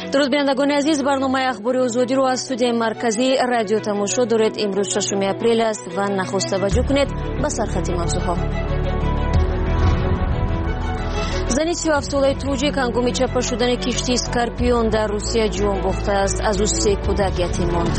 درود بینندگان عزیز، برنامه اخباری آزادی رو از استودیوی مرکزی رادیو تماشا دارید. امروز 6 اپریل است و نخست توجه کنید به سرخط موضوعها. زنی 37 ساله توجیک هنگام چپا شدن کشتی اسکارپیون در روسیه جان باخته است. از او 3 کودک یتیم ماند.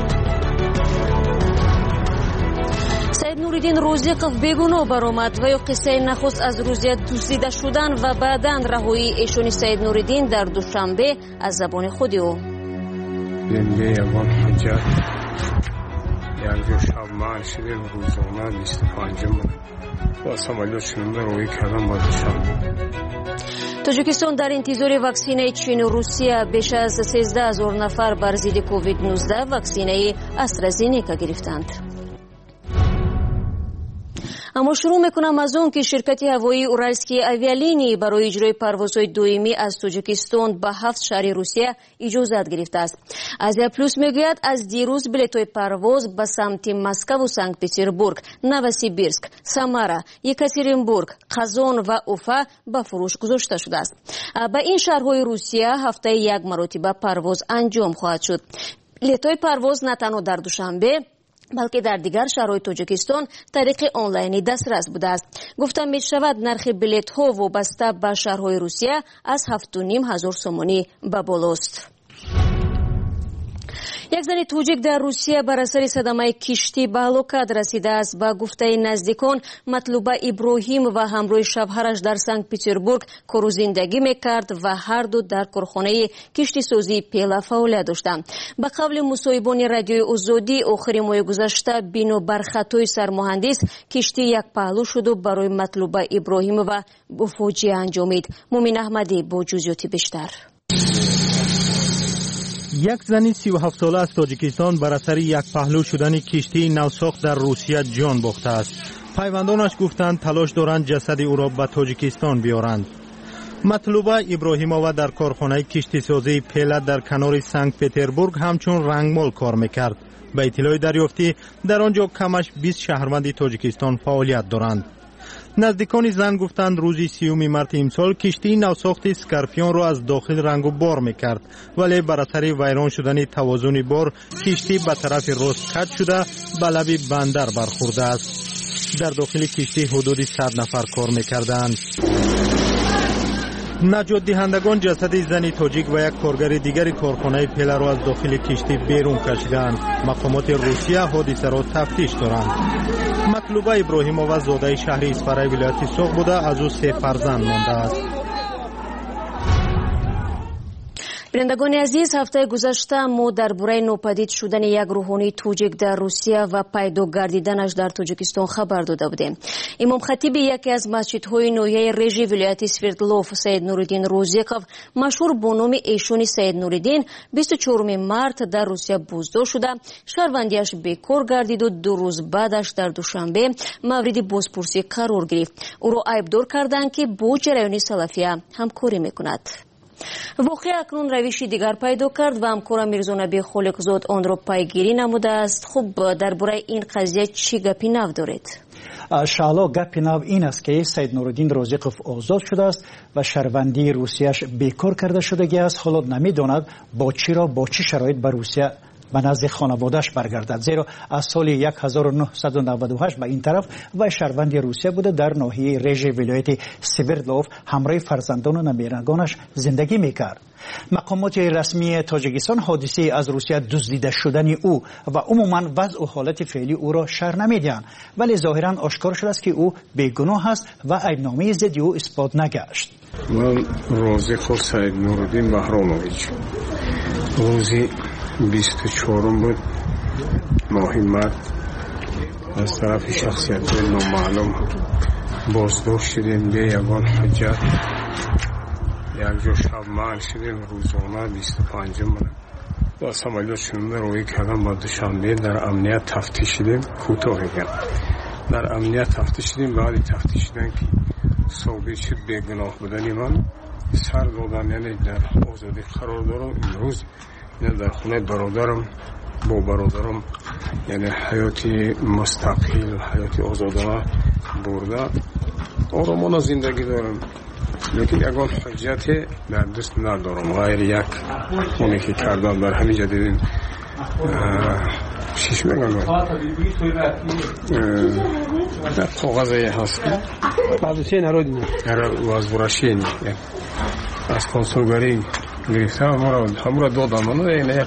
سید نوریدین روزیقوف بیگناه برآمد و یا قصه نخست از روسیه دزدیده شدن و بعداً رهایی ایشان سید نوریدین در دوشنبه از زبان خود او. زنده یگان حجت یک جو شب من شدیم روزانه 25 با سمالیات شنونده روی کردم با دوشنبه. تاجیکستان در انتظار واکسینه چین و روسیه بیش از 13,000 نفر بر ضد کووید 19 واکسینه استرازینیکا گرفتند. اما شروع میکنم از اون که شرکت هوایی اورالسکی آویالینی برای اجرای پروازهای دائمی از تاجیکستان به 7 شهر روسیه اجازت گرفته است. آزیا پلوس میگوید از دیروز بلیط‌های پرواز به سمت مسکو و سنت پترزبورگ، نوسیبیرسک، سامارا، یکاترینبورگ، قزان و اوفا به فروش گذاشته شده است. به این شهرهای روسیه هفته یک مرتبه پرواز انجام خواهد شد. بلیط‌های پرواز نه تنها در دوشنبه بلکه در دیگر شهرهای تاجیکستان طریق آنلاینی دسترس بوده است. گفتم می شود نرخ بلیط ها وابسته به شهرهای روسیه از 7,500 سومانی به بالاست. یک زن توجیک در روسیه بر اثر صدمه کشتی به هلاکت رسیده است. با گفته نزدیکان مطلوبه ابراهیم و همراه شوهرش در سنت پترزبورگ کار زندگی میکرد و هر دو در کارخانه کشتی سازی پیلا فعالیت داشتند. به قول مصاحبان رادیوی آزادی آخر ماه گذشته بنا بر خطای سرمهندس کشتی یک پهلو شد و برای مطلوبه ابراهیم و فوجیه انجامید. مومن احمدی با جزئیات بیشتر. یک زن 37 ساله از تاجیکستان بر اثر یک پهلو شدن کشتی نوساخت در روسیه جان باخته است. پیوندانش گفتند تلاش دارند جسد او را به تاجیکستان بیارند. مطلوبه ابراهیمووا در کارخانه کشتی سازی پیلا در کنار سنت پترزبورگ همچون رنگمال کار میکرد. به اطلاع دریافتی در آنجا کمش 20 شهروند تاجیکستان فعالیت دارند. نزدیکان زن گفتند روزی 30 مارس امسال کشتی نوساخت اسکارپیون را از داخل رنگ و بار میکرد، ولی بر اثر ویران شدن توازن بار کشتی به طرف راست کج شده به لب بندر برخورده است. در داخل کشتی حدود 100 نفر کار میکردند. نجات دهندگان جسد زن تاجیک و یک کارگر دیگر کارخانه پیلا را از داخل کشتی بیرون کشیدند. مقامات روسیه حادثه را تفتیش دارند. مطلوبه ابراهیمووا زاده شهر اسفرای ولایت سوق بوده، از او 3 فرزند مانده است. بینندگان عزیز، هفته گذشته ما درباره ناپدید شدن یک روحانی توجیک در روسیه و پیدا گردیدنش در تاجیکستان خبر داده بودیم. امام خطیب یکی از مسجدهای نوحه رژ ولایت سوردلوف سید نوریدین روزیقوف مشهور با نام ایشان سید نوریدین 24 مارس در روسیه بازداشت شده. شهروندیش بیکار گردید و 2 روز بعدش در دوشنبه مورد بازپرسی قرار گرفت. او را عیبدار کردند که با جریان سلفیه همکاری میکند. واقعی اکنون روشی دیگر پیدا کرد و همکارم میرزا نبی خالقزاد آن را پیگیری نموده است. خب درباره این قضیه چی گپی نو دارید؟ شالا گپی نو این است که سید نوریدین روزیقوف آزاد شده است و شهروندی روسیه‌اش بیکار کرده شدگی است. حالا نمیداند با چه شرایط به روسیه به نزد خانواده‌اش برگردد، زیرا از سال 1998 به این طرف و شهروند روسیه بوده. در ناحیه رژ ولایت سوردلوف همراه فرزندان و نمیرگانش زندگی میکرد. مقامات رسمی تاجیکستان حادثه از روسیه دزدیده شدن او و عموما وضع و حالت فعلی او را شرح نمیدهند، ولی ظاهرا آشکار شده است که او بیگناه است و عیبنامه ضد او اثبات نگشت. من روزیقوف سید نوریدین بهرامویچ روزی 24 بود ماه مارس از طرف شخصیت نامعلوم بازداشت شدیم به یگان حجت. یک جو شب من شدیم روزانه 25 با سمالیات شنونده روی کردم با دوشنبه در امنیت تفتیش شدیم. کوتاه بگم در امنیت تفتیش شدیم. بعد تفتیش شدن که ثابت شد بیگناه بودن من سر دادن، یعنی در آزادی قرار دارم. امروز در خونه برادرم با برادرم یعنی حیاتی مستقل، حیاتی آزادانه برده آرامانه زندگی دارم. لیکن یگان حجت در دست ندارم غیر یک اونی که کردم در همینجا دیدین چیش میگم کاغذی هست بازوچه نرودی وازبراشین از کنسولگری گرفتم همون دادم منو اینه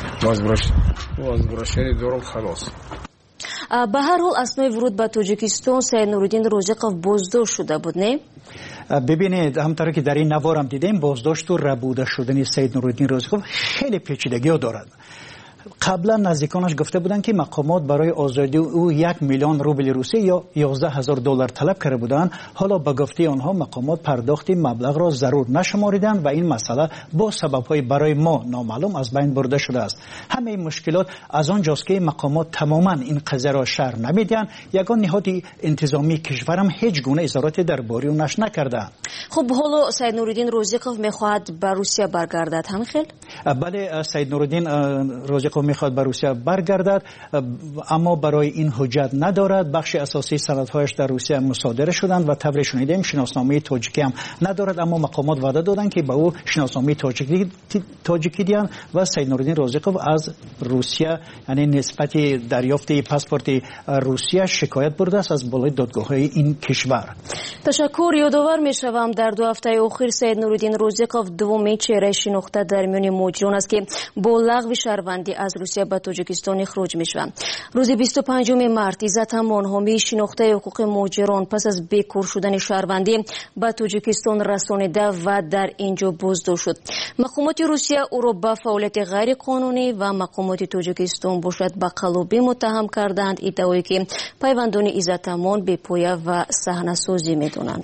وازبراشین دارم خلاص. به هر حال اسنای ورود به تاجیکستان سید نورالدین رازقов بازداشت شده بود نه؟ ببینید همونطور که در این نوارم دیدیم بازداشت و ربوده شدن سید نورالدین رازقов خیلی پیچیدگی دارد. قبلا نزدیکانش گفته بودند که مقامات برای آزادی او 1 میلیون روبل روسی یا 11,000 دلار طلب کرده بودند. حالا به گفته آنها مقامات پرداخت مبلغ را ضرور نشماریدند و این مسئله با سبب‌های برای ما نامعلوم از بین برده شده است. همه این مشکلات از آنجاست که مقامات تماما این قضیه را شرح نمیدهند. یگان نهاد انتظامی کشورم هیچ گونه اظهاراتی درباره آنش نکرده. خب حالا سید نورالدین رازقov میخواهد به روسیه برگردد همین؟ بله سید نورالدین رازقov میخواد به روسیه برگردد اما برای این حجت ندارد. بخش اساسی سندهایش در روسیه مصادره شدند و طور شنیدیم شناسنامه تاجیکی هم ندارد اما مقامات وعده دادند که به او شناسنامه تاجیکی دهند و سید نورالدین رازقov از روسیه یعنی نسبت دریافت پاسپورت روسیه شکایت برده است از بالای دادگاه‌های این کشور. تشکر. یادآور میشوم در 2 هفته اخیر سید نورالدین رازقov دومین چهره شناخته در میان مهاجران است که با لغو شهروندی از روسیه به تاجیکستان خروج میشوند. روز 25 مارت عزت امان حامی شناخته حقوق مهاجران پس از بیکار شدن شهروندی به تاجیکستان رسانیده و در اینجا بازداشت شد. مقامات روسیه او را به فعالیت غیر قانونی و مقامات تاجیکستان باشد به قلابی متهم کردند. ادعایی که پیوندان عزت امان بی‌پایه و صحنه‌سازی میدونند.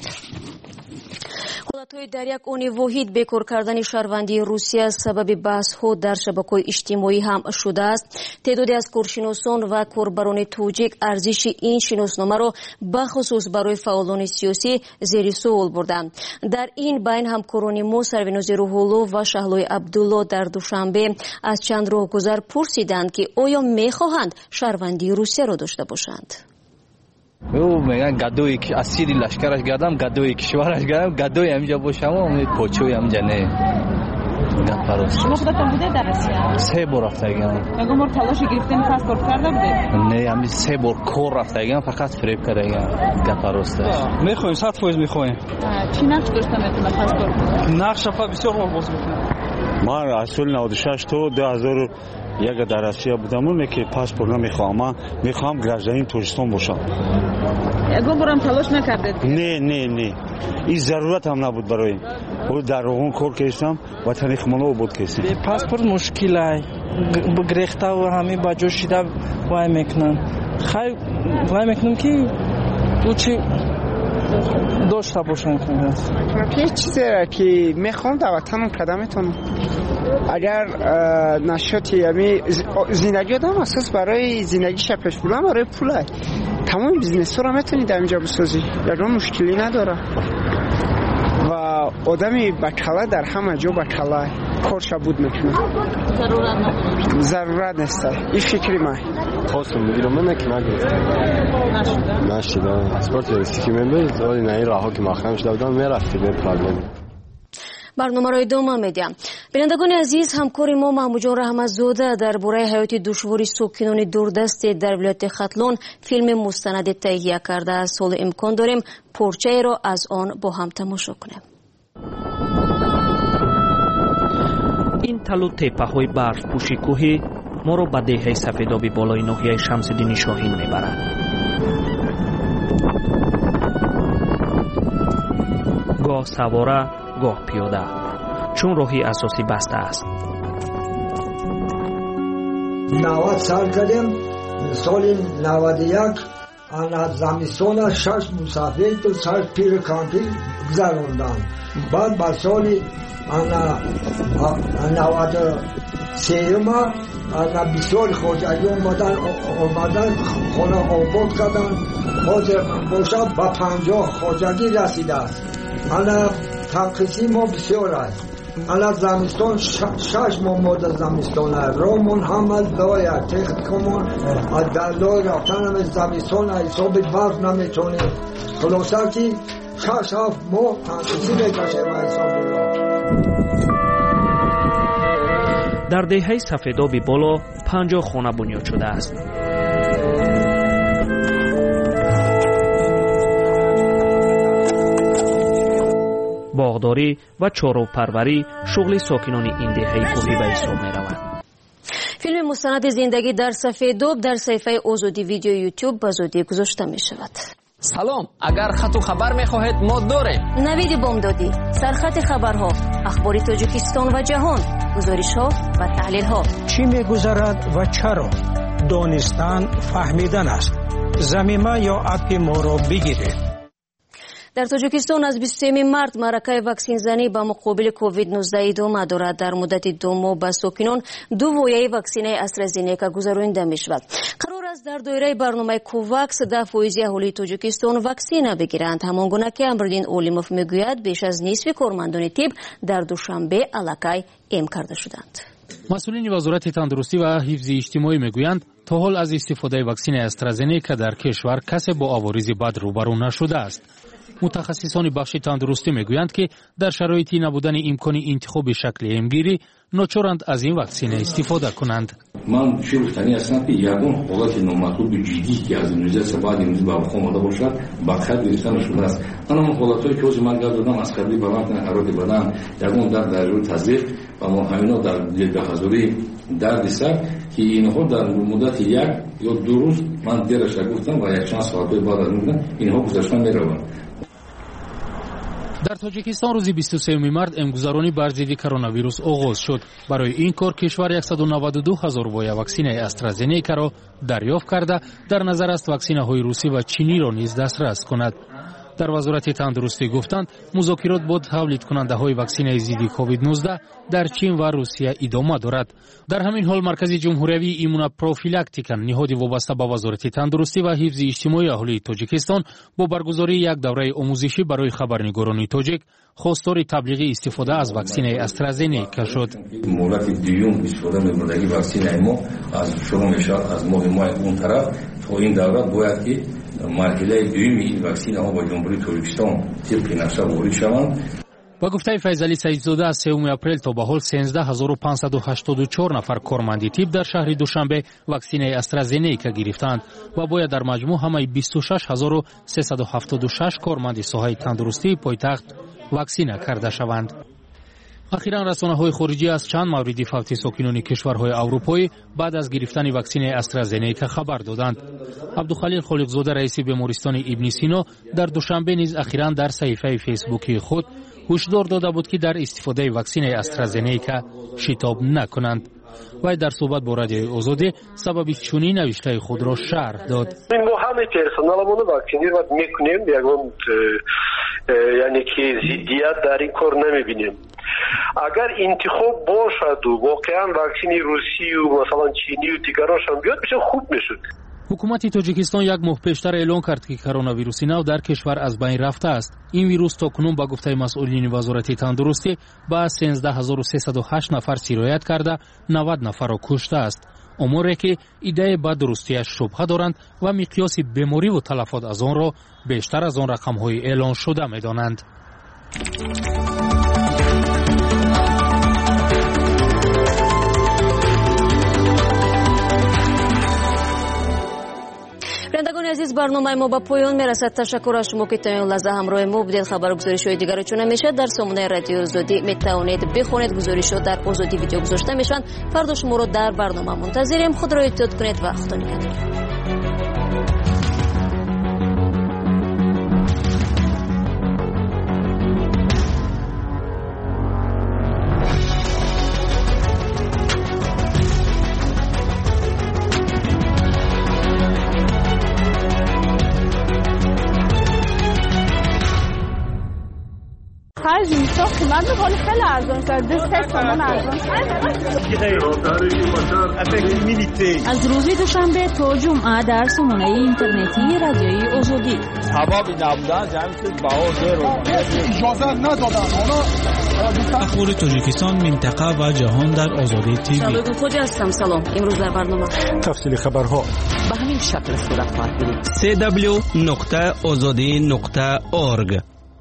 حالتهای در یک آن واحد بیکار کردن شهروندی روسیه سبب بحث‌ها در شبکه‌های اجتماعی هم شده است. تعدادی از کارشناسان و کاربران تاجیک ارزش این شناسنامه را بخصوص برای فعالان سیاسی زیر سوال بردند. در این بین همکاران ما سروناز روح‌الله و شهلای عبدالله در دوشنبه از چند راهگذر پرسیدند که آیا می‌خواهند شهروندی روسیه را داشته باشند. او میگن گدایی که اسیری لشکرش گردم گدایی کشورش گردم گدایی همینجا باشم و امید پوچوی همینجا نه گپاروس. شما خودتون بوده در روسیه؟ 3 بار رفتم. مگه مر تلاش گرفتن پاسپورت کرده بوده؟ نه همین 3 بار کور رفتم فقط فریب کردم گپاروس. میخوایم 100% میخوایم. چی نقش داشتن میتونه پاسپورت؟ نقش افا بسیار خوب باز میکنه. ما اصل 96 تا 2000 یک در روسیه بودم اون که پاسپورت نمیخوام. من میخوام گرجین تاجیکستان باشم. اگه برام تلاش نکردید؟ نه این ضرورت هم نبود برای او در اون کار کردم و تاریخ منو بود کردم. پاسپورت مشکلی بگریخته و همه با جوشیده وای میکنن. خیلی وای میکنم که تو چی داشته باشن کنید. یه چیزی را که میخوام در وطنم قدمتون اگر نشاطی یعنی زندگی آدم اساس برای زندگی شپش پولم برای پوله تمام بیزنس رو میتونی در اینجا بسازی یعنی مشکلی نداره و آدمی بکله در همه جا بکله کارش بود میکنه ضرورت نیست. این فکری من خواستم میگیرم من که نشده اسپورت رسی که من بید ولی نه این راه ها که مخمش دادم میرفتی به پرگانی. برنامه را ادامه میدیم. بینندگان عزیز همکار ما محمود جان رحمت‌زاده درباره حیات دشوار ساکنان دوردست در ولایت ختلان فیلم مستند تهیه کرده است. حال امکان داریم پارچه را از آن با هم تماشا کنیم. این تلو تپه های برف پوشی کوهی ما را به دهه سفیدابی بالای ناحیه شمس‌الدین شاهین میبرد. گاه سواره گاه پیاده چون راهی اساسی بسته است. 90 سال کردیم. سال 91 از زمستان 6 مسافر تو سر پیر کانتی گذراندم. بعد با سال 93 ما بسیار خوشحالی اومدن خانه آباد کردن. حاضر باشم با 50 خوشحالی رسیده است. تنقیصی ما بسیار است. الان زمستان 6 ماه زمستان است. رامون همه لایه تخت کمون در لای رفتن همه زمستان حساب برف نمیتونیم. خلاصه که 6-7 ماه تحصیلی بکشه و حسابی را. در دهه سفیدابی بالا 50 خانه بنیاد شده است. باغداری و چاروپروری شغل ساکنان این دهه کوهی به حساب می رود. فیلم مستند زندگی در سفیداب در صفحه آزادی ویدیو یوتیوب به زودی گذاشته می شود. سلام، اگر خط و خبر می خواهید ما داریم. نوید بامدادی، سرخط خبرها، اخبار تاجیکستان و جهان، گزارش ها و تحلیل ها. چی می گذرد و چرا؟ دانستن فهمیدن است. ضمیمه یا اپ ما را بگیرید. در تاجیکستان از 23 مارت معرکه واکسین زنی با مقابل کووید 19 ادامه دارد. در مدت 2 ماه به ساکنان 2 وایه واکسین استرازینیکا گذرانده می شود. قرار است در دایره برنامه کوواکس 10% اهالی تاجیکستان واکسین بگیرند. همانگونه که امرالدین اولیموف میگوید بیش از نصف کارمندان طب در دوشنبه علاقه اعلام کرده شدند. مسئولین وزارت تندرستی و حفظ اجتماعی میگویند تا حال از استفاده واکسین استرازینیکا در کشور کسی با عوارض بد روبرو نشده است. متخصصان بخش تندرستی میگویند که در شرایطی نبودن امکان انتخاب شکل ایمگیری ناچارند از این واکسین استفاده کنند. من چه گفتنی هستم که یگان حالت نامطلوب جدی که از امروز بعد امروز به وقوع آمده باشد برخلاف گرفتن شده است. اما حالتایی که از من گفتم از قبلی به وقت نهارات بدن یگان در تزریق و همینا در بهزوری درد سر که اینها در مدت 1 یا 2 روز من دیرش گفتم و یک چند ساعت بعد از اون اینها گذشته میروند. در تاجیکستان روز 23 مارت امگذرانی بر ضد کرونا ویروس آغاز شد. برای این کار کشور 192,000 وایه واکسین استرازینیکا را دریافت کرده در نظر است واکسین‌های روسی و چینی را نیز دسترس کند. در وزارت تندرستی گفتند مذاکرات با تولید کننده های واکسین ضد کووید 19 در چین و روسیه ادامه دارد. در همین حال مرکز جمهوری ایمونوپروفیلاکتیکا نهاد وابسته به وزارت تندرستی و حفظ اجتماعی اهالی تاجیکستان با برگزاری یک دوره آموزشی برای خبرنگاران تاجیک خواستار تبلیغ استفاده از واکسین استرازینیکا شد. مولات دیوم استفاده می‌کنند واکسین ما از شروع میشه از ماه اون طرف تا این دوره باید که مرحله دوم این واکسین ها با جمهوری تاجیکستان طبق نقشه وارد شوند. با گفته فیضعلی سعیدزاده از 3 اپریل تا به حال 13584 نفر کارمند طب در شهر دوشنبه واکسین استرازینیکا گرفتند و باید در مجموع همه 26376 کارمند ساحه تندرستی پایتخت واکسینه کرده شوند. اخیراً رسانه‌های خارجی از چند مورد فوت ساکنان کشورهای اروپایی بعد از گرفتن واکسین استرازینیکا خبر دادند. عبدالخلیل خالقزاده رئیس بیمارستان ابن سینا در دوشنبه نیز اخیراً در صفحه فیسبوکی خود هشدار داده بود که در استفاده واکسین استرازینیکا شتاب نکنند. و در صحبت با رادیوی آزادی سبب چنین نوشته خود را شرح داد. ما همه پرسنلمون رو واکسینovat میکنیم، یگان یعنی که ضدیت در این کار نمیبینیم. اگر انتخاب باشد و واقعا واکسین روسی و مثلا چینی و دیگرانش هم بیاد بشه خوب میشد. حکومت تاجیکستان یک ماه پیشتر اعلام کرد که کرونا ویروس نو در کشور از بین رفته است. این ویروس تاکنون با گفته مسئولین وزارت تندرستی به 13308 نفر سرایت کرده 90 نفر را کشته است. اموری که ایده به درستیش شبهه دارند و مقیاس بیماری و تلفات از آن را بیشتر از آن رقم‌های اعلان شده می‌دانند. شنوندگان عزیز، برنامه ما به پایان میرسد. تشکر از شما که تا این لحظه همراه ما بودید. خبر و گزارش‌های دیگر چون نمیشه در سامانه رادیو آزادی میتوانید بخونید. گزارش‌ها در آزادی ویدیو گذاشته میشن. فردا شما رو در برنامه منتظریم. خود را احتیاط کنید و خدا نگهدار. خرج میشه قیمت ولی خیلی ارزان شده. 3 تومن ارزان از روز دوشنبه تا جمعه در سامانه اینترنتی رادیوی آزادی. هوا نبودن جمعیت بهار اجازه ندادن. اخبار تاجیکستان، منطقه و جهان در آزادی تیوی. سلام خوجا هستم. سلام. امروز در برنامه تفصیل خبرها به همین شکل صورت خواهد بود. www.azadi.org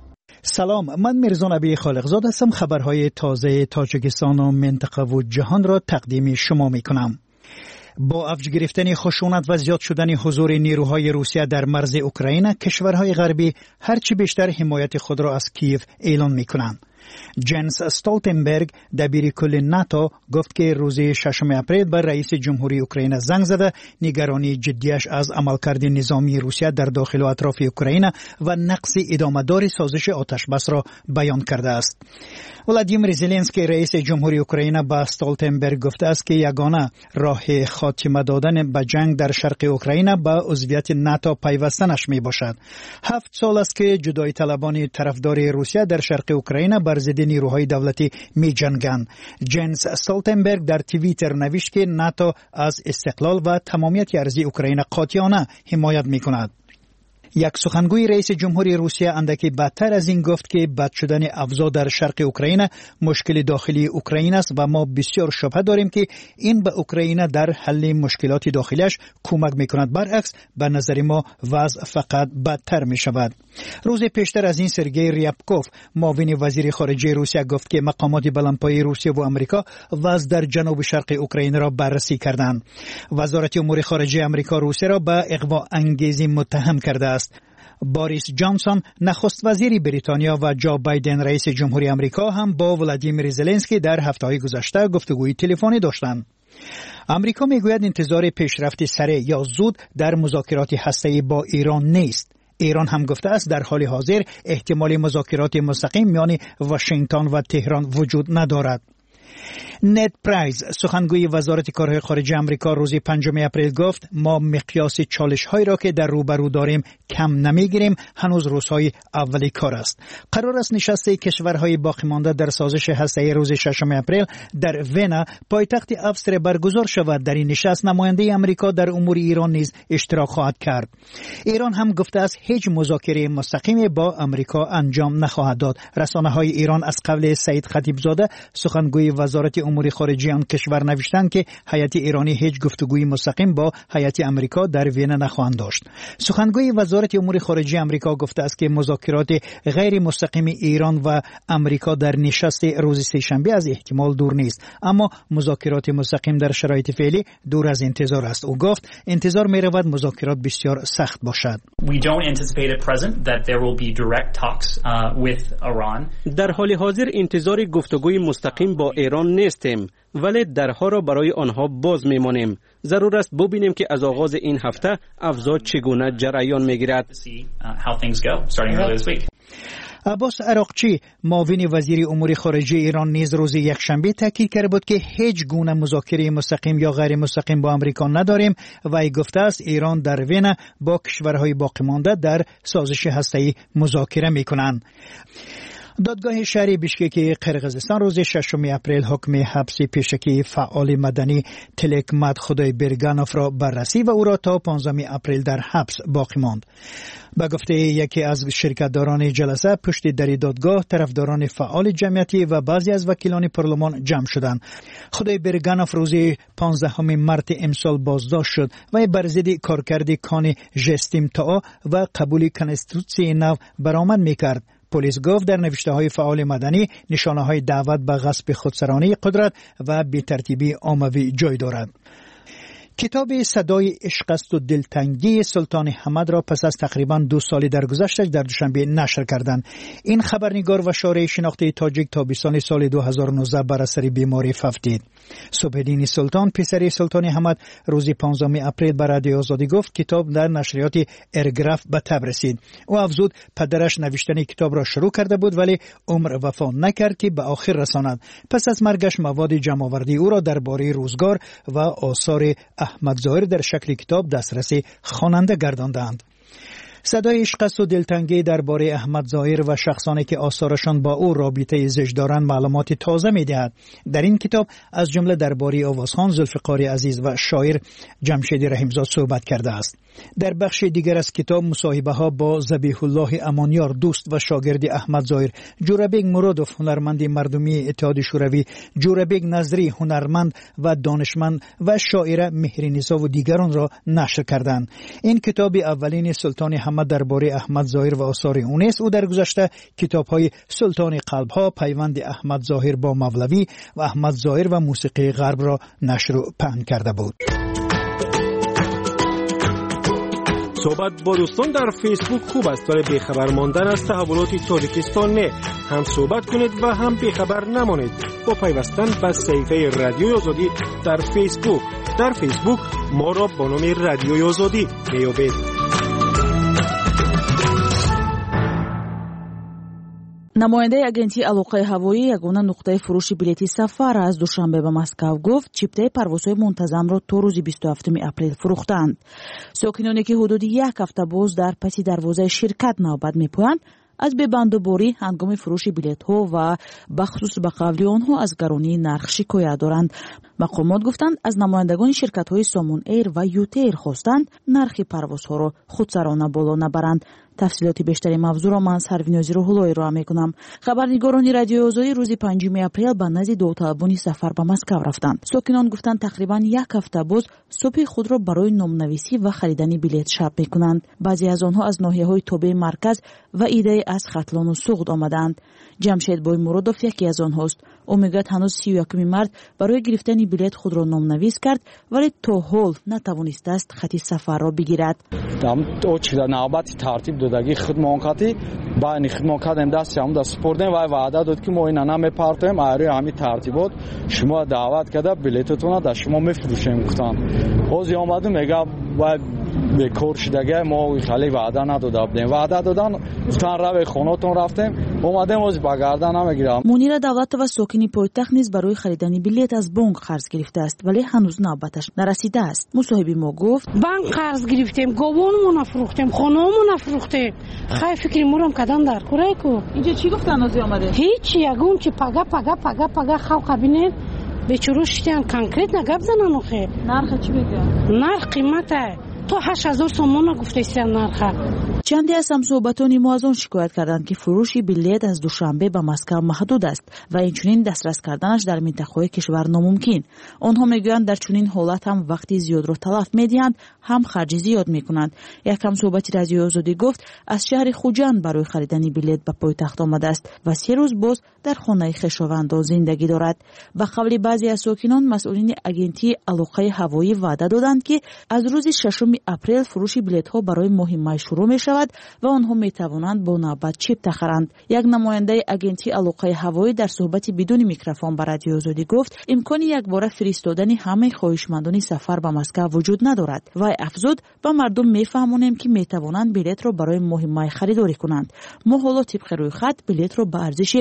سلام، من میرزا نبی خالقزاد هستم. خبرهای تازه تاجیکستان و منطقه و جهان را تقدیم شما میکنم. با افزایش گرفتن خشونت و زیاد شدن حضور نیروهای روسیه در مرز اوکراین، کشورهای غربی هرچی بیشتر حمایت خود را از کیف اعلان میکنند. جنس استولتنبرگ دبیر کل ناتو گفت که روز 6 اپریل به رئیس جمهوری اوکراین زنگ زده نگرانی جدیش از عملکرد نظامی روسیه در داخل و اطراف اوکراین و نقص ادامه‌دار سازش آتش بس را بیان کرده است. ولادیمیر زلنسکی رئیس جمهوری اوکراین به استولتنبرگ گفته است که یگانه راه خاتمه دادن به جنگ در شرق اوکراین به عضویت ناتو پیوستنش می باشد. 7 سال است که جدایی طلبان طرفدار روسیه در شرق اوکراین بر ضد نیروهای دولتی می جنگند. جنس استولتنبرگ در توییتر نوشت که ناتو از استقلال و تمامیت ارضی اوکراین قاطعانه حمایت می کند. یک سخنگوی رئیس جمهوری روسیه اندکی بدتر از این گفت که بد شدن اوضاع در شرق اوکراین مشکل داخلی اوکراین است و ما بسیار شبهه داریم که این به اوکراین در حل مشکلات داخلیش کمک میکند. برعکس به نظر ما وضع فقط بدتر می شود. روز پیشتر از این سرگئی ریابکوف معاون وزیر خارجه روسیه گفت که مقامات بلندپایه روسیه و آمریکا وضع در جنوب شرق اوکراین را بررسی کردند. وزارت امور خارجه آمریکا روسیه را به اغوا انگیزی متهم کرده است. باریس جانسون نخست وزیر بریتانیا و جو بایدن رئیس جمهوری آمریکا هم با ولادیمیر زلنسکی در هفته‌های گذشته گفتگوی تلفنی داشتند. آمریکا میگوید انتظار پیشرفت سریع یا زود در مذاکرات هسته‌ای با ایران نیست. ایران هم گفته است در حال حاضر احتمال مذاکرات مستقیم میان واشنگتن و تهران وجود ندارد. نت پرایز سخنگوی وزارت کارهای خارجه آمریکا روز 5 اپریل گفت ما مقیاس چالش‌هایی را که در روبرو داریم کم نمیگیریم، هنوز روزهای اولی کار است. قرار است نشست کشورهای باقی مانده در سازش هسته‌ای روز 6 اپریل در وینا پایتخت افسر برگزار شود. در این نشست نماینده آمریکا در امور ایران نیز اشتراک خواهد کرد. ایران هم گفته است هیچ مذاکره مستقیم با آمریکا انجام نخواهد داد. رسانه‌های ایران از قول سعید خطیبزاده سخنگوی وزارت امور خارجه آن کشور نوشتند که هیئت ایرانی هیچ گفتگوی مستقیم با هیئت آمریکا در وینا نخواهند داشت. سخنگوی وزارت امور خارجه آمریکا گفته است که مذاکرات غیر مستقیم ایران و آمریکا در نشست روز سه‌شنبه از احتمال دور نیست، اما مذاکرات مستقیم در شرایط فعلی دور از انتظار است. او گفت انتظار می‌رود مذاکرات بسیار سخت باشد. We don't anticipate at present that there will be direct talks with Iran. در حال حاضر انتظار گفتگوی مستقیم با ایران نیستیم، ولی درها را برای آنها باز می‌مانیم. ضرور است ببینیم که از آغاز این هفته اوضاع چگونه جریان می‌گیرد. عباس عراقچی معاون وزیر امور خارجه ایران نیز روز یکشنبه تاکید کرده بود که هیچ گونه مذاکره مستقیم یا غیر مستقیم با آمریکا نداریم و ای گفته است ایران در وینا با کشورهای باقی مانده در سازش هسته‌ای مذاکره می‌کنند. دادگاه شهری بیشکک قرقیزستان روز 6 اپریل حکم حبس پیشکی فعال مدنی تلکمت خدای برگانوف را بررسی و او را تا 15 اپریل در حبس باقی ماند. به گفته یکی از شرکتداران جلسه، پشت در دادگاه طرفداران فعال جمعیتی و بعضی از وکیلان پارلمان جمع شدند. خدای برگانوف روز 15 مارس امسال بازداشت شد و بر ضد کارکرد کان ژستیم تا و قبول کنستیتوسیون نو برآمد می‌کرد. پلیس گفت در نوشته‌های فعال مدنی نشانه‌های دعوت به غصب خودسرانه قدرت و بی‌ترتیبی عمومی جای دارد. کتاب صدای عشق است و دلتنگی سلطان حمد را پس از تقریباً 2 سال درگذشته در دوشنبه نشر کردند. این خبرنگار و شارع شناخته تاجیک تابستان سال 2019 بر اثر بیماری فوتید. صبحدین سلطان پسر سلطان حمد روز 15 اپریل بر رادیو آزادی گفت کتاب در نشریات ارگراف به تب رسید. او افزود پدرش نوشتن کتاب را شروع کرده بود ولی عمر وفا نکرد که به آخر رساند. پس از مرگش مواد جمع‌آوری او را درباره روزگار و آثار احمد ظاهر در شکل کتاب دسترس خواننده گرداندند. صدای عشق است و دلتنگی درباره احمد ظاهر و شخصانی که آثارشان با او رابطه زشت دارند معلومات تازه می‌دهد. در این کتاب از جمله درباره آوازخوان ذوالفقار عزیز و شاعر جمشید رحیمزاد صحبت کرده است. در بخش دیگر از کتاب مصاحبه‌ها با ذبیح الله امانیار دوست و شاگرد احمد ظاهر، جورابیگ مرادوف هنرمند مردمی اتحاد شوروی، جورابیگ نظری هنرمند و دانشمند و شاعر مهرنیسا و دیگران را نشر کردند. این کتاب اولین سلطان محمد درباره احمد ظاهر و آثار او نیست. او در گذشته کتاب‌های سلطان قلب‌ها، پیوند احمد ظاهر با مولوی و احمد ظاهر و موسیقی غرب را نشر و پهن کرده بود. صحبت با دوستان در فیسبوک خوب است، ولی بیخبر ماندن از تحولات تاجیکستان نه. هم صحبت کنید و هم بیخبر نمانید با پیوستن به صفحه رادیوی آزادی در فیسبوک. در فیسبوک ما را با نام رادیوی آزادی بیابید. намояндаи агентии алоқаи ҳавоӣ ягона нуқтаи фурӯши билети сафар аз душанбе ба Москав гуфт чиптаи парвозҳои мунтазамро то рӯзи 27 апрел фурӯхтанд. сокиноне ки ҳудуди як ҳафта боз дар паси дарвозаи ширкат навбат мепоянд, аз бебандуборӣ ҳангоми фурӯши билетҳо ва бахусус ба қавли онҳо аз гаронии нарх шикоят доранд. мақомот гуфтанд аз намояндагони ширкатҳои Somon Air ва Ютейр хостанд нархи парвозҳоро худсарона боло набаранд. тафсилоти бештари мавзӯъро ман Сарвинози Рӯҳуллоҳӣ роҳ мекунам. хабарнигорони радиои Озодӣ рӯзи 5 апрел ба назди довталабони сафар ба Москав рафтанд. сокинон гуфтанд тақрибан як ҳафта боз субҳи худро барои номнависӣ ва харидани билет шаб мекунанд. баъзе аз онҳо аз ноҳияҳои тобеи марказ ва идаи аз Хатлону Суғд омаданд. ҷамшед Боймуродов яке аз онҳост. ӯ мегӯяд ҳанӯз 31 март барои гирифтани билет худро номнавис кард, вале то ҳол натавонистааст хати сафарро бигирад. навбати тартиб додаги хидмоткати байни хидмоткатем дасти ҳамуда супурдем ва ваъда дод ки мо ина намепартоем айрӯи ҳамин тартибот шумо даъват карда билетотонро дар шумо мефурӯшем гуфтанд. ҳозир омаду мега вай бекор шудаги мо хали ваъда надода будем. ваъда додан гуфтан раве хонатон рафтем, омадем ҳозир ба гарда намегирам. мунира давлатова сокини пойтахт низ барои харидани билет аз бонк қарз гирифтааст, вале ҳанӯз навбаташ нарасидааст. мусоҳиби мо гуфт банк қарз гирифтем, гобонумона фурӯхтем, хонаумона фурӯхтем. хай фикри мурам кадан дар куреку. инҷо чӣ гуфтан ҳозир омаде? ҳеҷ ягон чи пага халқа бинед бечуро шитиан конкретна гап занан охе. нарха чӣ мегӯянд? нарх қимата то 8000 сомона гуфтаистиан нарха. чанде аз ҳамсуҳбатони мо аз он шикоят карданд ки фурӯши билет аз душанбе ба Москав маҳдуд аст ва инчунин дастрас карданаш дар минтақаҳои кишвар номумкин. онҳо мегӯянд дар чунин ҳолат ҳам вақти зиёдро талаф медиҳанд, ҳам харҷи зиёд мекунанд. як ҳамсуҳбати радиои Озодӣ гуфт аз шаҳри Хуҷанд барои харидани билет ба пойтахт омадааст ва 3 рӯз боз дар хонаи хешовандон зиндагӣ дорад. ба қавли баъзе аз сокинон, масъулини агентии алоқаи ҳавоӣ ваъда доданд ки аз рӯзи 6 апрел фурӯши билетҳо барои моҳи май шурӯъ мешавад ва онҳо метавонанд бо навбат чипта харанд. як намояндаи агентии алоқаи ҳавоӣ дар суҳбати бидуни микрофон ба радиои Озодӣ гуфт имкони якбора фиристодани ҳамаи хоҳишмандони сафар ба Москав вуҷуд надорад. вай афзуд ба мардум мефаҳмонем ки метавонанд билетро барои моҳи май харидорӣ кунанд. мо ҳоло тибқи рӯйхат билетро ба арзиши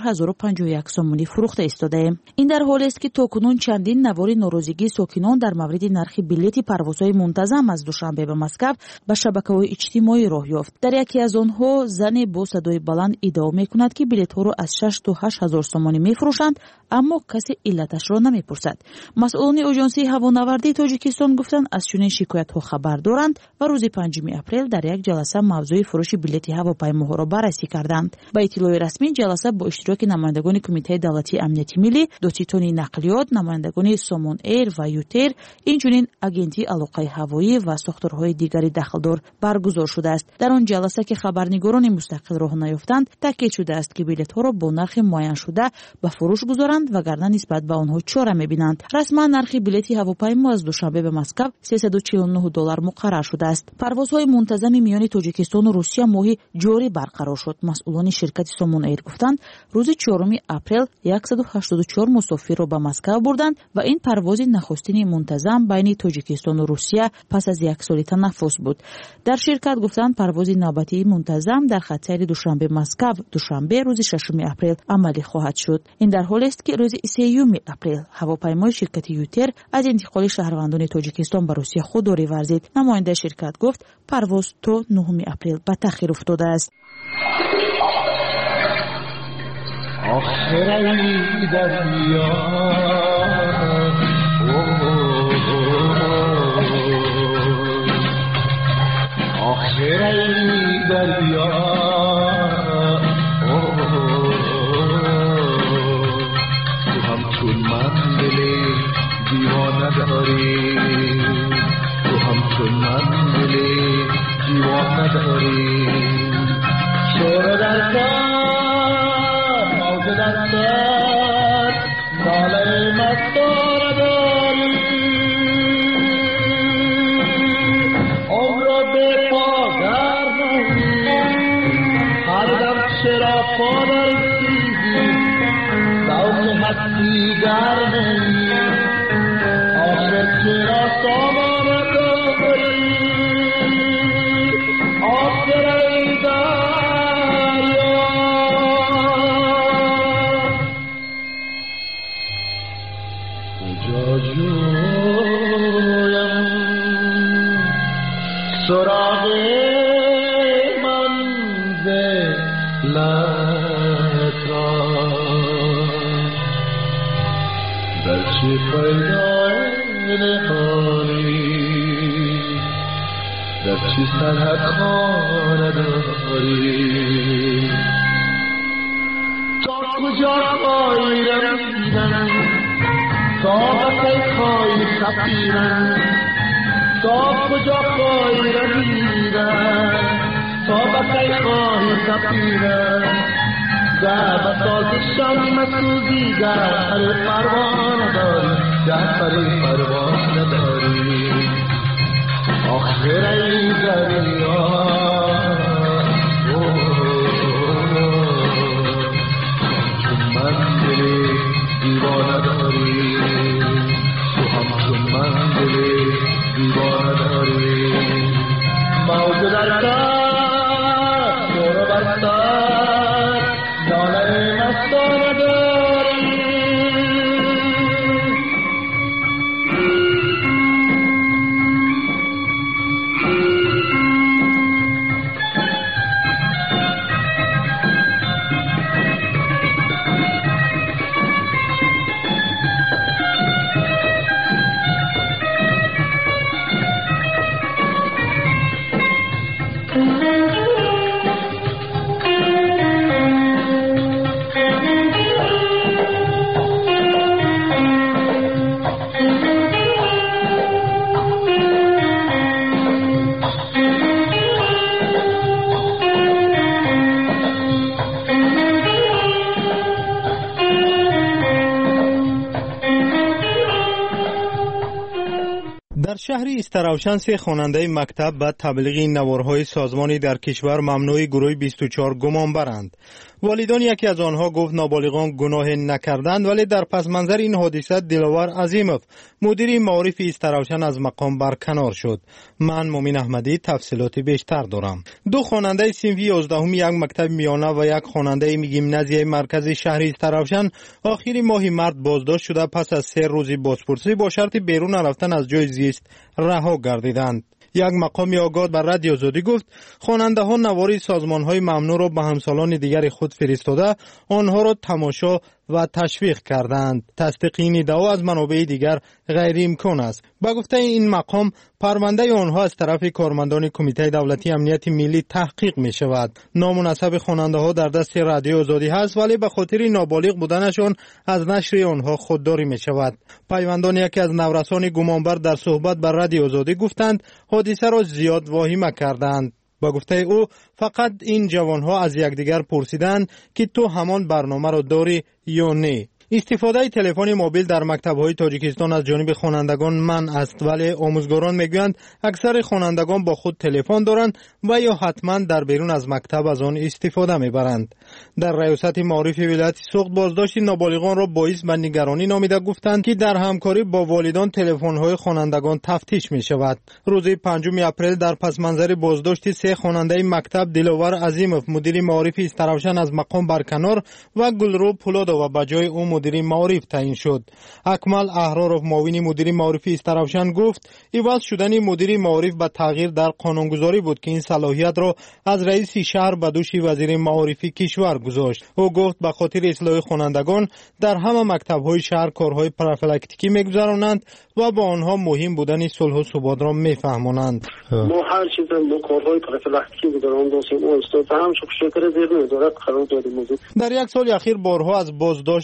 4051 сомонӣ фурӯхта истодаем. ин дар ҳолест ки токунун чандин навори норозигии сокинон дар мавриди нархи билети парвозҳои мунтазам аз душанбе ба Москав ба шабакаҳои иҷтимоӣ роҳ ёфт. дар яке аз онҳо зане бо садои баланд иддао мекунад ки билетҳоро аз 6 то 8 ҳазор сомонӣ мефурӯшанд, аммо касе иллаташро намепурсад. масъулони оҷонсии ҳавонавардии Тоҷикистон гуфтанд аз чунин шикоятҳо хабар доранд ва рӯзи 5 апрел дар як ҷаласа мавзӯи фурӯши билети ҳавопаймоҳоро баррасӣ карданд. ба иттилои расмӣ ҷаласа бо иштироки намояндагони Кумитаи давлатии амнияти миллӣ, доститони нақлиёт, намояндагони Somon Air ва Ютейр, инчунин агентии алоқаи ҳавоӣ ва сохторҳои дигари дахлдор баргузор шудааст. дар он ҷаласа ки хабарнигорони мустақил роҳ наёфтанд, таъкид шудааст ки билетҳоро бо нархи муайяншуда ба фурӯш гузоранд вагарна нисбат ба онҳо чора мебинанд. расман нархи билети ҳавопаймо аз душанбе ба Москав $349 муқаррар шудааст. парвозҳои мунтазами миёни Тоҷикистону Русия моҳи ҷорӣ барқарор шуд. масъулони ширкати Somon Air гуфтанд рӯзи 4 апрел 184 мусофирро ба Москав бурданд ва ин парвози нахустини мунтазам байни Тоҷикистону Русия пас аз як соли танаффус буд. дар ширкат гуфтанд парвози навбатии мунтазам дар хатсайри душанбе Москав душанбе рӯзи 6 апрел амалӣ хоҳад шуд. ин дар ҳолест ки рӯзи 3 апрел ҳавопаймои ширкати Ютейр аз интиқоли шаҳрвандони Тоҷикистон ба Русия худдорӣ варзид. намояндаи ширкат гуфт парвоз то 9 апрел ба таъхир уфтодааст. تو همچون من دل دیوانه داری وفا نداری عمر به پا در نهی هر دم چرا پا درسیدی ذوق هستی گر نهی آخر چرا سامان نداری آخر ای دریا کجا جویم سراغ منزلت را در چه پیدا نهانی در چه سرحد خانه داری تا کجا خواهی رسیدن تا بکی خواهی سفیرن تا کجا خواهی رسیدن تا بکی خواهی سفیرن در بساز شم سوزی در پر پروان داری در پر پروان داری آخر ای دریا چون من دلی دیوانه داری تو همچون من دلی دیوانه داری موج در سر دور بر سر ناله مستانه داری در شهر استراوشن سه خواننده مکتب به تبلیغ نوارهای سازمانی در کشور ممنوع گروه 24 گمانبرند. والدان یکی از آنها گفت نابالغان گناه نکردند، ولی در پس منظر این حادثه دلاور عظیموف مدیر معارف استراوشن از مقام برکنار شد. من مومن احمدی تفصیلات بیشتر دارم. دو خواننده صنف 11 یک مکتب میانه و یک خواننده گیمنازیای مرکزی شهر استراوشن آخر ماه مارس بازداشت شده پس از 3 روزی بازپرسی با شرط بیرون رفتن از جای زیست رها گردیدند. یک مقام آگاه بر رادیو آزادی گفت خواننده ها نواری سازمان های ممنوع را به همسالان دیگر خود فرستاده آنها را تماشا و تشویق کردند. تصدیق این ادعا از منابع دیگر غیر امکان است. با گفته این مقام پرونده آنها از طرف کارمندان کمیته دولتی امنیت ملی تحقیق می شود. نام و نسب خواننده ها در دست رادیو آزادی هست، ولی به خاطر نابالغ بودنشان از نشر آنها خودداری می شود. پیوندان یکی از نورسان گمانبر در صحبت بر رادیو آزادی گفتند حادثه را زیاد واهمه کردند. با گفته او فقط این جوانها از یکدیگر پرسیدند که تو همان برنامه را داری یا نه. استفاده تلفن موبایل در مکتب‌های تاجیکستان از جانب خوانندگان منع است، ولی آموزگاران میگویند اکثر خوانندگان با خود تلفن دارند و یا حتما در بیرون از مکتب از آن استفاده میبرند. در ریاست معارف ولایت سوخت بازداشت نابالغان را باعث به نگرانی نامیده گفتند که در همکاری با والدان تلفن‌های خوانندگان تفتیش می‌شود. روز 5 اپریل در پس منظر بازداشت 3 خواننده مکتب دلاور عظیموف مدیر معارف استراوشن از مقام برکنار و گلرو پولادو و بجای او مدیر معارف تعیین شد. اکمل احرارов معاون مدیر معارف استراوشن گفت عوض شدن مدیر معارف به تغییر در قانونگذاری بود که این صلاحیت را از رئیس شهر به دوش وزیر معارف کشور گذاشت. او گفت به خاطر اصلاح خوانندگان در همه مکتب‌های شهر کارهای پروفیلاکتیکی می‌گذرانند و با آنها مهم بودن صلح و ثبات را می‌فهمانند. ما هر چیز ما کارهای پروفیلاکتیکی گذران داشتیم و استاد هم شکر زیر نظارت قرار دادیم. در یک سال اخیر بارها از بازداشت به خاطر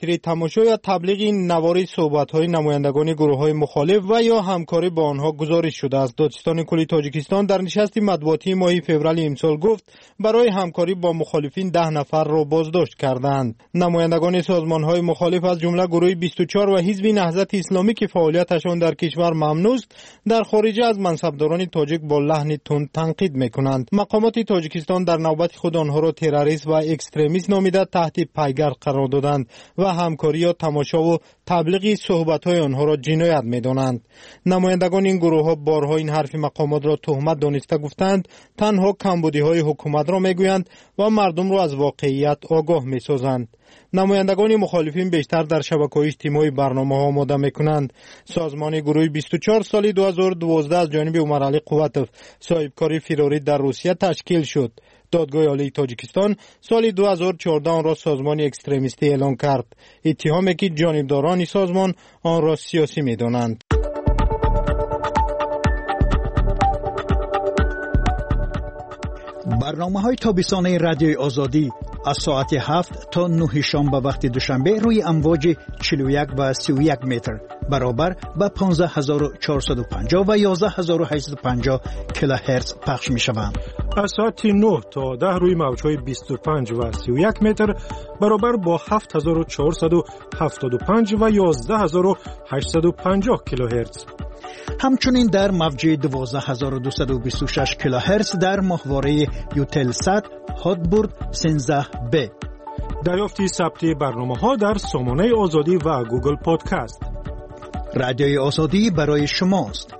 خاطر تماشا یا تبلیغ این نوار صحبت‌های نمایندگان گروه‌های مخالف و یا همکاری با آنها گزارش شده است. دادستان کلی تاجیکستان در نشست مطبوعاتی ماه فوریه امسال گفت برای همکاری با مخالفین 10 نفر را بازداشت کردند. نمایندگان سازمان‌های مخالف از جمله گروه 24 و حزب نهضت اسلامی که فعالیتشان در کشور ممنوع است، در خارج از منصبداران تاجیک با لحن تند تنقید می‌کنند. مقامات تاجیکستان در نوبت خود آنها را تروریست و اکستریمیست نامیده تحت پیگر قرار دادند و همکاری یا تماشا و تبلیغ صحبت‌های آنها را جنایت می‌دانند. نمایندگان این گروه‌ها بارها این حرف مقامات را تهمت دانسته گفتند تنها کمبودی‌های حکومت را می‌گویند و مردم را از واقعیت آگاه می‌سازند. نمایندگان مخالفین بیشتر در شبکه‌های اجتماعی برنامه‌ها آماده می‌کنند. سازمان گروه 24 سال 2012 از جانب عمر علی قوتوف صاحبکار فراری در روسیه تشکیل شد. دادگاه عالی تاجیکستان سال 2014 آن را سازمان اکستریمیستی اعلام کرد. اتهامی که جانبداران سازمان آن را سیاسی می‌دانند. برنامه‌های تابستانه رادیوی آزادی از ساعت 7 تا 9 شام به وقت دوشنبه روی امواج 41 و 31 متر برابر به 15450 و 11850 کیلوهرتز پخش می‌شوند. از ساعت 9 تا 10 روی موج‌های 25 و 31 متر برابر با 7475 و 11850 کیلوهرتز. همچنین در موج 12226 کیلوهرتز در ماهواره یوتلسات هاتبورد 13B. دریافت ثبت برنامه‌ها در سامانه آزادی و گوگل پادکست. رادیوی آزادی برای شماست.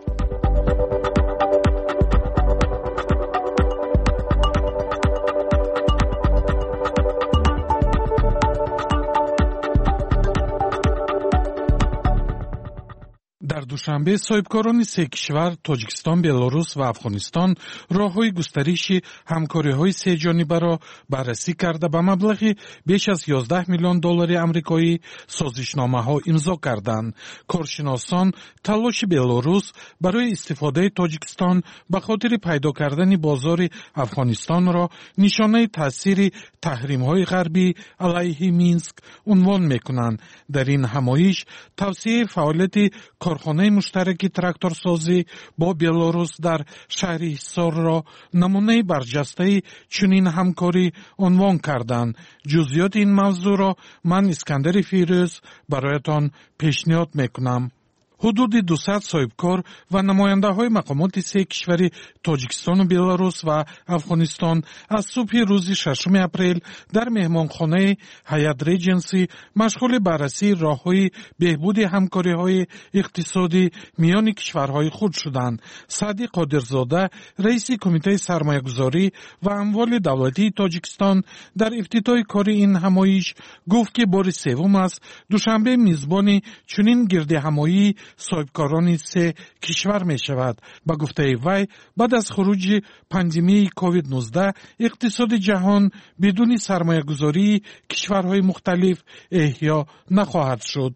در دوشنبه صاحبکاران سه کشور تاجیکستان، بلاروس و افغانستان راه‌های گسترش همکاری‌های سه جانبه را بررسی کرده به مبلغ بیش از 11 میلیون دلار آمریکایی سازشنامه‌ها امضا کردند. کارشناسان تلاش بلاروس برای استفاده تاجیکستان به خاطر پیدا کردن بازار افغانستان را نشانه تاثیر تحریم‌های غربی علیه مینسک عنوان می‌کنند. در این همایش توسعه فعالیت کارخانه مشترک تراکتورسازی با بلاروس در شهر حصار را نمونه برجسته چنین همکاری عنوان کردند. جزئیات این موضوع را من اسکندر فیروز برایتان پیشنهاد میکنم. حدود 200 صاحبکار و نماینده های مقامات سه کشور تاجیکستان و بلاروس و افغانستان از صبح روز 6 اپریل در مهمانخانه هیات ریجنسی مشغول بررسی راه‌های بهبود همکاری‌های اقتصادی میان کشورهای خود شدند. سعدی قادرزاده رئیس کمیته سرمایه‌گذاری و اموال دولتی تاجیکستان در افتتاح کار این همایش گفت که بار سوم است دوشنبه میزبان چنین گرد همایی صاحبکاران سه کشور می شود. با گفته وی بعد از خروج پاندمی کووید 19 اقتصاد جهان بدون سرمایه گذاری کشورهای مختلف احیا نخواهد شد.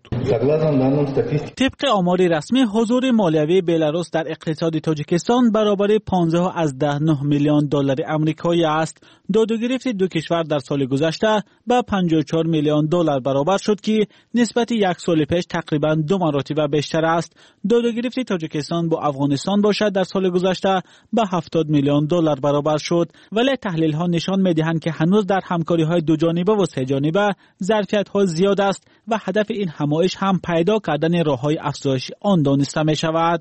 طبق آمار رسمی حضور مالیوی بلاروس در اقتصاد تاجیکستان برابر 15.9 میلیون دلار آمریکایی است. دادگرفت دو کشور در سال گذشته به 54 میلیون دلار برابر شد که نسبت یک سال پیش تقریبا 2 مرتبه بیشتر است. دادگرفت تاجیکستان با افغانستان باشد در سال گذشته به 70 میلیون دلار برابر شد، ولی تحلیل ها نشان می‌دهند که هنوز در همکاری های دو جانبه و سه جانبه ظرفیت ها زیاد است و هدف این همایش هم پیدا کردن راه‌های افزایش آن دانسته می‌شود.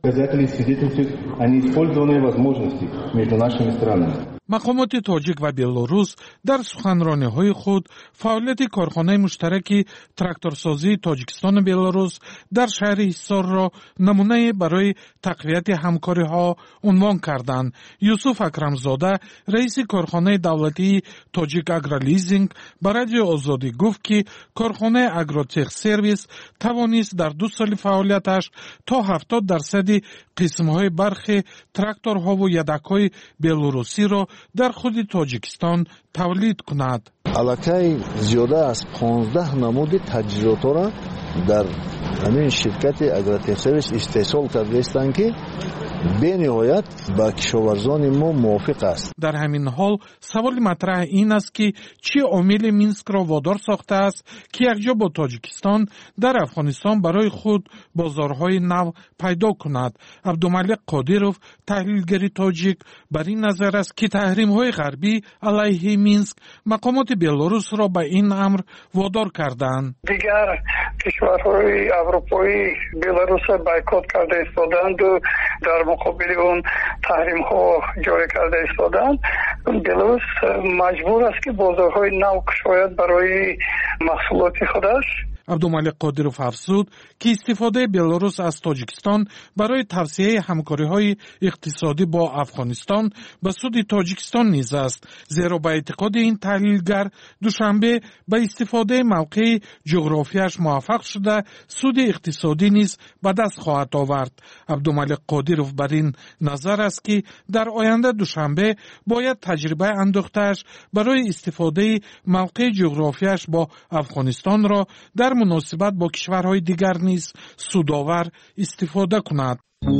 مقامات تاجیک و بلاروس در سخنرانی‌های خود فعالیت کارخانه مشترک تراکتورسازی تاجیکستان و بلاروس در شهر حصار را نمونه برای تقویت همکاری‌ها عنوان کردند. یوسف اکرمزاده رئیس کارخانه دولتی تاجیک اگرالیزینگ به رادیو آزادی گفت که کارخانه اگروتک سرویس توانست در 2 سال فعالیتش تا 70% قسم‌های برخی تراکتورها و یدک‌های بلاروسی را در خود تاجیکستان تولید کند. علاقه زیاده از 15 نمود تجهیزات را در همین شرکت اگروتک سرویس استحصال کرده هستند که بنهایت با کشاورزان ما موافق است. در همین حال سوال مطرح این است که چه عامل مینسک را وادار ساخته است که یکجا با تاجیکستان در افغانستان برای خود بازارهای نو پیدا کند. عبدالملک قادرов تحلیلگر تاجیک بر این نظر است که تحریم‌های غربی علیه مینسک مقامات بلاروس را به این امر وادار کردند. دیگر کشورهای اروپایی بلاروس را بایکوت کرده ایستادند و در مقابل اون تحریم ها جاری کرده ایستادند. بلاروس مجبور است که بازارهای نو گشاید برای محصولات خودش. عبدالملک قادرов افزود که استفاده بلاروس از تاجیکستان برای توسعه همکاری‌های اقتصادی با افغانستان به سود تاجیکستان نیز است، زیرا به اعتقاد این تحلیلگر دوشنبه به استفاده موقع جغرافیاش موفق شده سود اقتصادی نیز به دست خواهد آورد. عبدالملک قادرov بر این نظر است که در آینده دوشنبه باید تجربه انداخته‌اش برای استفاده موقع جغرافیاش با افغانستان را در مناسبت با کشورهای دیگر نیز سودآور استفاده کند.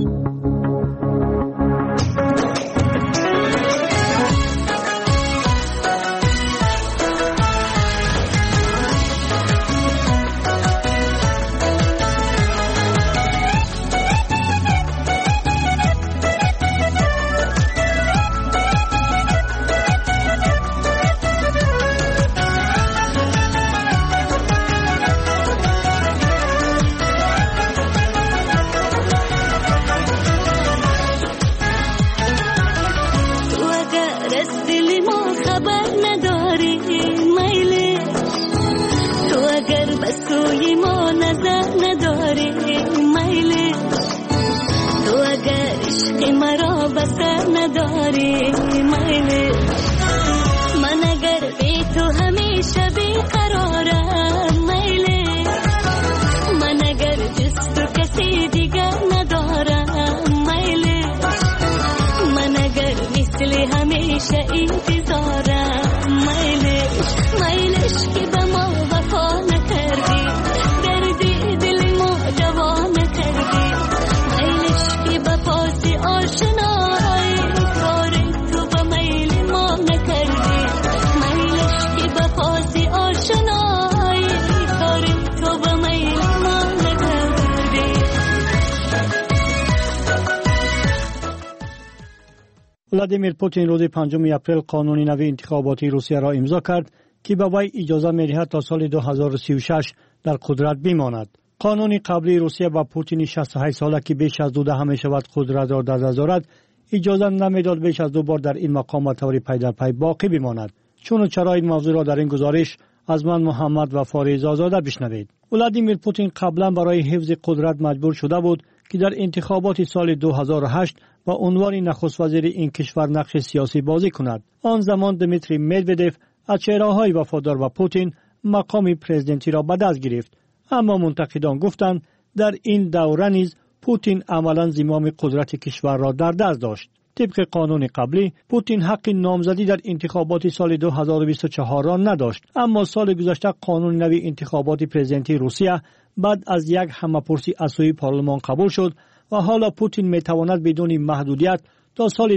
ولادیمیر پوتین روز 5 اپریل قانون نوی انتخاباتی روسیه را امضا کرد که به وی اجازه می‌دهد تا سال 2036 در قدرت بماند. قانون قبلی روسیه با پوتین 68 ساله که بیش از 12 می‌شود قدرت را در دست دارد اجازه نمی‌داد بیش از 2 بار در این مقام به طور پیداپی باقی بماند. چون چرا این موضوع را در این گزارش از من محمد و فاریز آزاده بشنوید. ولادیمیر پوتین قبلا برای حفظ قدرت مجبور شده بود که در انتخابات سال 2008 با عنوان نخست وزیر این کشور نقش سیاسی بازی کند. آن زمان دمیتری مدودف از چهره‌های وفادار به پوتین مقام پرزیدنتی را به دست گرفت. اما منتقدان گفتند در این دوره نیز پوتین عملاً زمام قدرت کشور را در دست داشت. طبق قانون قبلی پوتین حق نامزدی در انتخابات سال 2024 را نداشت، اما سال گذشته قانون نوی انتخابات پرزیدنتی روسیه بعد از یک همه‌پرسی از سوی پارلمان قبول شد و حالا پوتین میتواند بدون محدودیت تا سال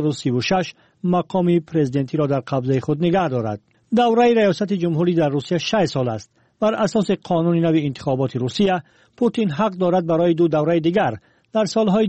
2036 مقام پرزیدنتی را در قبضه خود نگه دارد. دوره ریاست جمهوری در روسیه 6 سال است. بر اساس قانون نوی انتخابات روسیه پوتین حق دارد برای 2 دوره دیگر در سالهای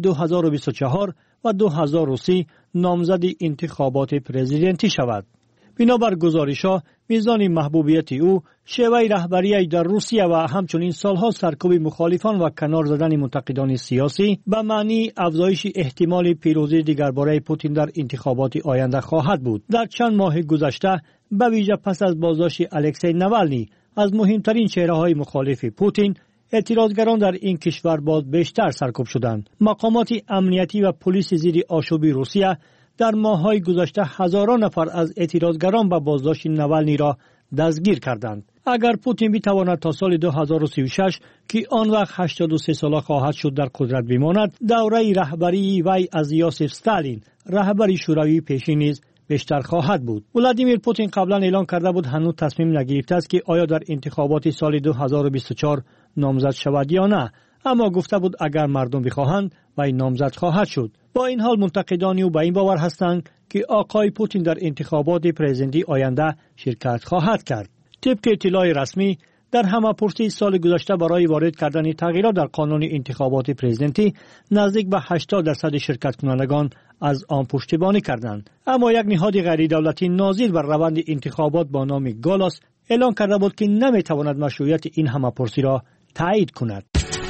2024 و 2030 نامزد انتخابات پرزیدنتی شود. بنابر گزارش‌ها میزان محبوبیت او، شیوه رهبری در روسیه و همچنین سالها سرکوب مخالفان و کنار زدن منتقدان سیاسی به معنی افزایش احتمال پیروزی دیگرباره پوتین در انتخابات آینده خواهد بود. در چند ماه گذشته به ویژه پس از بازداشت الکسی نوالنی از مهمترین چهره‌های مخالف پوتین، اعتراضگران در این کشور باز بیشتر سرکوب شدند. مقامات امنیتی و پلیس زیر آشوب روسیه در ماه‌های گذشته هزاران نفر از اعتراضگران به بازداشت نوالنی را دستگیر کردند. اگر پوتین بتواند تا سال 2036 که آن وقت 83 ساله خواهد شد در قدرت بماند، دوره رهبری وی از یوسف استالین رهبر شوروی پیشین نیز بیشتر خواهد بود. ولادیمیر پوتین قبلا اعلان کرده بود هنوز تصمیم نگرفته است که آیا در انتخابات سال 2024 نامزد شود یا نه، اما گفته بود اگر مردم بخواهند وی نامزد خواهد شد. با این حال منتقدانی او به این باور هستند که آقای پوتین در انتخابات پرزیدنتی آینده شرکت خواهد کرد. طبق اطلاع رسمی در همه‌پرسی سال گذشته برای وارد کردن تغییرات در قانون انتخابات پرزیدنتی نزدیک به 80% شرکت کنندگان از آن پشتیبانی کردند. اما یک نهاد غیر دولتی ناظر بر روند انتخابات با نام گالاس اعلام کرده بود که نمی‌تواند مشروعیت این همه‌پرسی را تایید کند.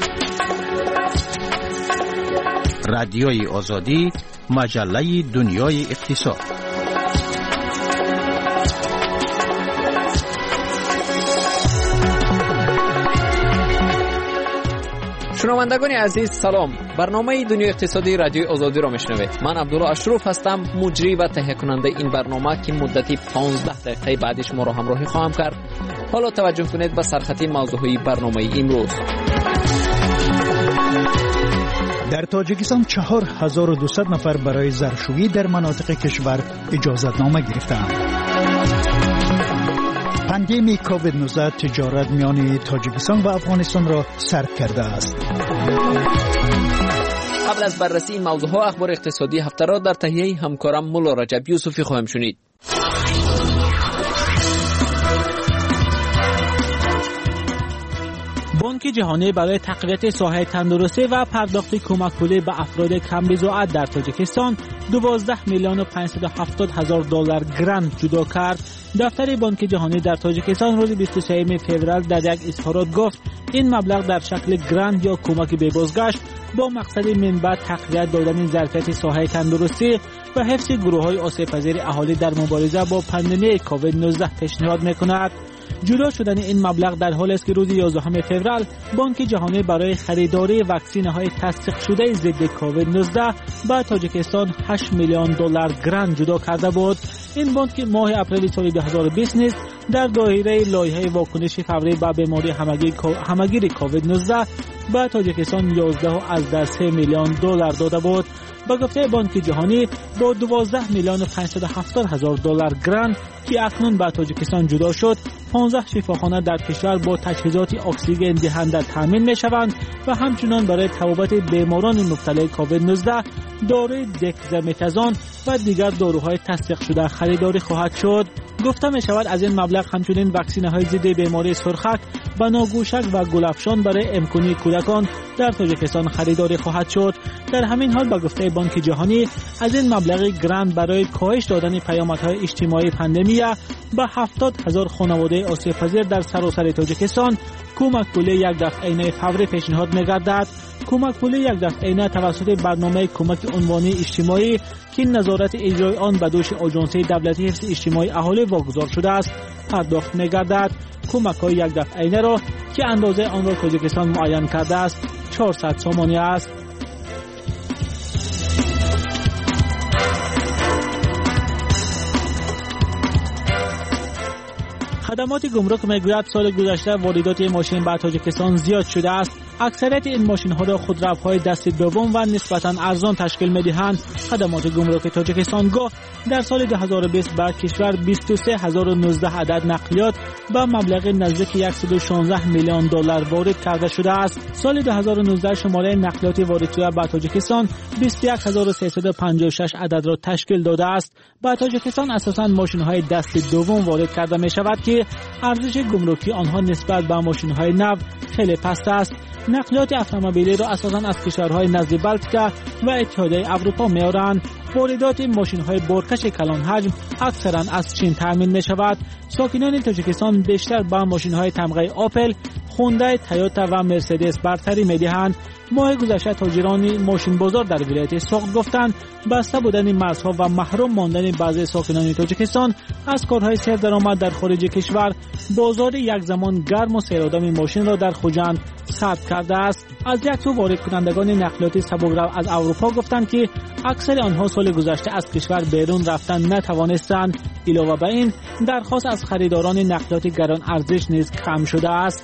رادیوی آزادی، مجله دنیای اقتصاد. شنوندگان عزیز سلام. برنامه دنیای اقتصادی رادیوی آزادی را میشنوید. من عبدالله اشرف هستم، مجری و تهیه کننده این برنامه که مدتی 15 دقیقه بعدش ما را همراهی خواهم کرد. حالا توجه کنید به سرخط موضوعی برنامه امروز. در تاجیکستان 4200 نفر برای زرشویی در مناطق کشور اجازتنامه گرفتند. پاندمی کووید 19 تجارت میان تاجیکستان و افغانستان را سرد کرده است. قبل از بررسی این موضوعها اخبار اقتصادی هفته را در تهیه همکارم مولا رجب یوسفی خواهیم شنید. بانک جهانی برای تقویت ساحه تندرستی و پرداخت کمک پولی به افراد کم بضاعت در تاجیکستان 12,570,000 دلار گرانت جدا کرد. دفتر بانک جهانی در تاجیکستان روز 23 فوریه در یک اظهارات گفت این مبلغ در شکل گرانت یا کمک به بازگشت با مقصد منبع تقویت دادن ظرفیت ساحه تندرستی و حفظ گروه‌های آسیب‌پذیر اهالی در مبارزه با پاندمی کووید 19 پیشنهاد می‌کند. جدا شدن این مبلغ در حالی است که روز 11 فوریه بانک جهانی برای خریداری واکسین‌های تصدیق شده ضد کووید 19 به تاجیکستان 8 میلیون دلار گرانت جدا کرده بود. این بانک ماه اپریل سال 2020 نیز در دایره لایحه واکنش فوری به بیماری همگیر کووید 19 به تاجیکستان 11.3 میلیون دلار داده بود. با گفته بانک جهانی با 12,570,000 دلار گرانت که اکنون به تاجیکستان جدا شد، 15 شفاخانه در کشور با تجهیزات اکسیژن دهنده تامین می شوند و همچنان برای طبابت بیماران مبتلا کووید 19 داروی دکزامتازون و دیگر داروهای تصدیق شده خریداری خواهد شد. گفته می شود از این مبلغ همچنین واکسین‌های ضد بیماری سرخک، بناگوشک و گلافشان برای امکانی کودکان در تاجیکستان خریداری خواهد شد. در همین حال با گفته بانک جهانی از این مبلغ گرانت برای کاهش دادن پیامدهای اجتماعی پاندمی به 70,000 خانواده آسیب‌پذیر در سراسر تاجیکستان کمک پولی یک دفعه‌ینه فوری پیشنهاد می‌گردد. کمک پولی یک دفعه‌ینه توسط برنامه کمک عنوانی اجتماعی که نظارت اجرای آن به دوش آژانس دولتی حفظ اجتماعی اهالی واگذار شده است پرداخت می‌گردد. کمک‌های یک دفعه‌ینه را که اندازه آن را تاجیکستان معین کرده است 400 سومانی است. خدمات گمرک میگوید سال گذشته واردات ماشین به تاجیکستان زیاد شده است. اکثریت این ماشین ها را خودروهای دست دوم و نسبتاً ارزان تشکیل می‌دهند. خدمات گمرک تاجیکستان گفت در سال 2020 به کشور 23,019 عدد نقلیات با مبلغ نزدیک 116 میلیون دلار وارد کرده شده است. سال 2019 شماره نقلیات وارد شده به تاجیکستان 21,356 عدد را تشکیل داده است. به تاجیکستان اساساً ماشین‌های دست دوم وارد کرده می‌شود که ارزش گمرکی آنها نسبت به ماشین‌های نو خیلی پست است. نقلیات اتومبیلی را اساساً از کشورهای نزد بلتیکا و اتحادیه اروپا می‌آورند. واردات ماشین‌های بارکش کلان حجم اکثراً از چین تامین می‌شود. ساکنان تاجیکستان بیشتر با ماشین‌های تمغه آپل، هوندای، تویوتا و مرسدس برتری می‌دهند. ماه گذشته تاجران ماشین بازار در ولایت سوق گفتند بسته بودن مرزها و محروم ماندن بعضی ساکنان تاجیکستان از کارهای سردرآمد در خارج کشور بازار یک زمان گرم و سیرآدم ماشین را در خوجند ثبت کرده است. از یک سو وارد کنندگان نقلیات سبکرو از اروپا گفتند که اکثر آنها سال گذشته از کشور بیرون رفتن نتوانستند. علاوه بر این درخواست از خریداران نقلیات گران ارزش نیز کم شده است.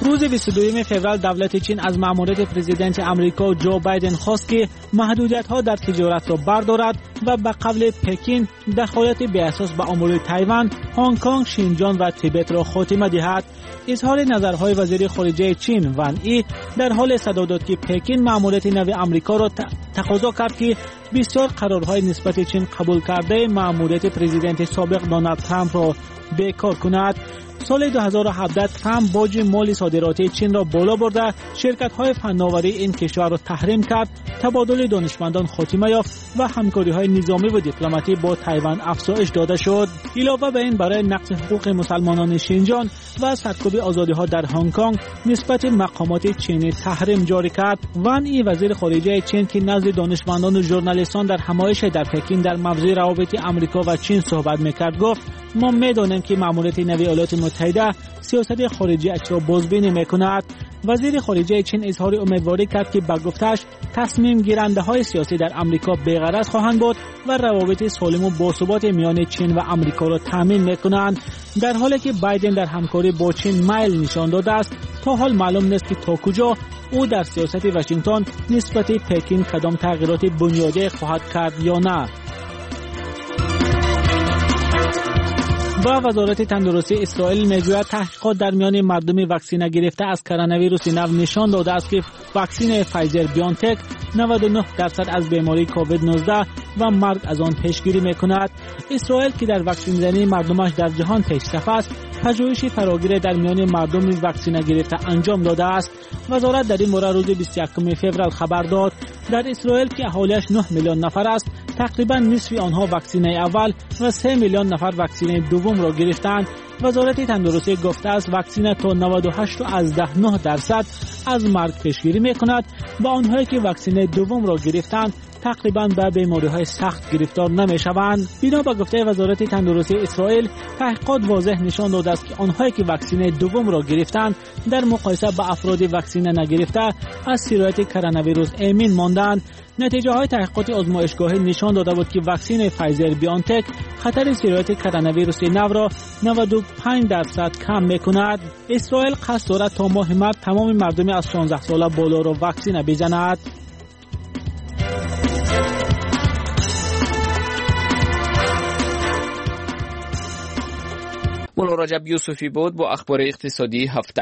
روز 22 فوریه دولت چین از مأموریت پرزیدنت آمریکا جو بایدن خواست که محدودیت‌ها در تجارت را بردارد و به قبل پکین دخالت بی اساس به امور تایوان، هنگ کنگ، شینجان و تیبت را خاتمه دهد. اظهار نظرهای وزیر خارجه چین وان ای در حال صدا داد که پکین مأموریت نو آمریکا را تقاضا کرد که بسیار قرارهای نسبت چین قبول کرده مأموریت پرزیدنت سابق دونالد ترامپ را بیکار کند. سال 2017 ترامپ باج مالی صادرات چین را بالا برده، شرکت‌های فناوری این کشور را تحریم کرد، تبادل دانشمندان خاتمه یافت و همکاری‌های نظامی و دیپلماتی با تایوان افزایش داده شد. علاوه بر این برای نقض حقوق مسلمانان شینجان و سرکوب آزادی‌ها در هنگ کنگ نسبت مقامات چینی تحریم جاری کرد. وان ای وزیر خارجه چین که نزد دانشمندان و ژورنالیستان در همایش در پکین در موضوع روابط آمریکا و چین صحبت می‌کرد گفت: ما می‌دانیم که مأموریت نو ایالات متحده سیاست خارجی اش را بازبینی می‌کند. وزیر خارجه چین اظهار امیدواری کرد که به گفته‌اش تصمیم گیرنده‌های سیاسی در آمریکا بی‌غرض خواهند بود و روابط سالم و باثبات میان چین و آمریکا را تامین می‌کنند. در حالی که بایدن در همکاری با چین میل نشان داده است، تا حال معلوم نیست که تا کجا او در سیاست واشنگتن نسبت پکین کدام تغییرات بنیادی خواهد کرد یا نه. با وزارت تندرستی اسرائیل میگوید تحقیقات در میان مردم واکسینه گرفته از کرونا ویروس نو نشان داده است که واکسن فایزر بیانتک 99% از بیماری کووید 19 و مرگ از آن پیشگیری میکند. اسرائیل که در واکسین زنی مردمش در جهان پیشرفت است، پژوهش فراگیر در میان مردم واکسینه گرفته انجام داده است. وزارت در این مورد روز 21 فوریه خبر داد در اسرائیل که اهالیش 9 میلیون نفر است، تقریبا نصف آنها واکسینه اول و 3 میلیون نفر واکسینه دوم را گرفتند. وزارت تندرستی گفته است واکسینه تا 98.9% از مرگ پیشگیری میکند و آنهایی که واکسینه دوم را گرفتند تقریبا به بیماری‌های سخت گرفتار نمی‌شوند. بنا به گفته وزارت تندرستی اسرائیل، تحقیقات واضح نشان داده است که آنهایی که واکسینه دوم را گرفتند در مقایسه با افراد واکسینه نگرفته از سرایت کرونا ویروس امین ماندند. نتیجه های تحقیقات آزمایشگاهی نشان داده بود که واکسن فایزر بیانتک خطر سرایت کرونا ویروس نو را 95% کم می‌کند. اسرائیل قصد دارد تا ماه مارس تمام مردم از 16 ساله بالا را واکسن بزند. مولا رجب یوسفی بود با اخبار اقتصادی هفته.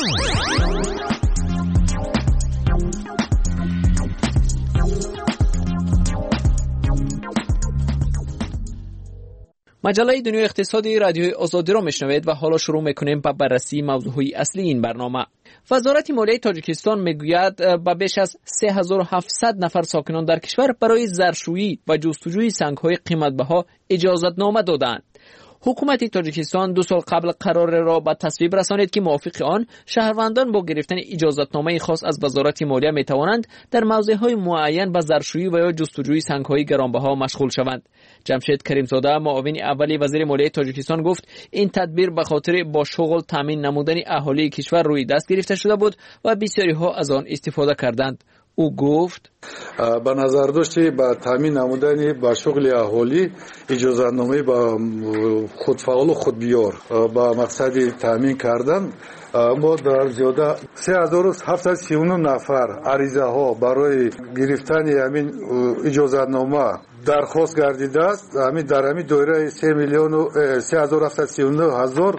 مجله دنیای اقتصادی رادیوی آزادی را میشنوید و حالا شروع میکنیم با بررسی موضوعی اصلی این برنامه. وزارت مالیه تاجیکستان میگوید به بیش از 3700 نفر ساکنان در کشور برای زرشویی و جستجوی سنگ‌های قیمت‌بها اجازتنامه دادند. حکومت تاجیکستان 2 سال قبل قرار را به تصویب رسانید که موافق آن شهروندان با گرفتن اجازتنامه خاص از وزارت مالیه می توانند در موضع‌های معین به زرشویی و یا جستجوی سنگ‌های گرانبها مشغول شوند. جمشید کریمزاده معاون اولی وزیر مالیه تاجیکستان گفت این تدبیر به خاطر با شغل تامین نمودن اهالی کشور روی دست گرفته شده بود و بسیاری ها از آن استفاده کردند. او گفت به نظر داشتی با تامین نمودن با شغل اهالی اجازتنامه با خودفعال و خودبیار با مقصد تامین کردن ما در زیاده 3739 نفر عریضه ها برای گرفتن همین اجازتنامه درخواست گردیده است. همین در همین دایره 3,739,000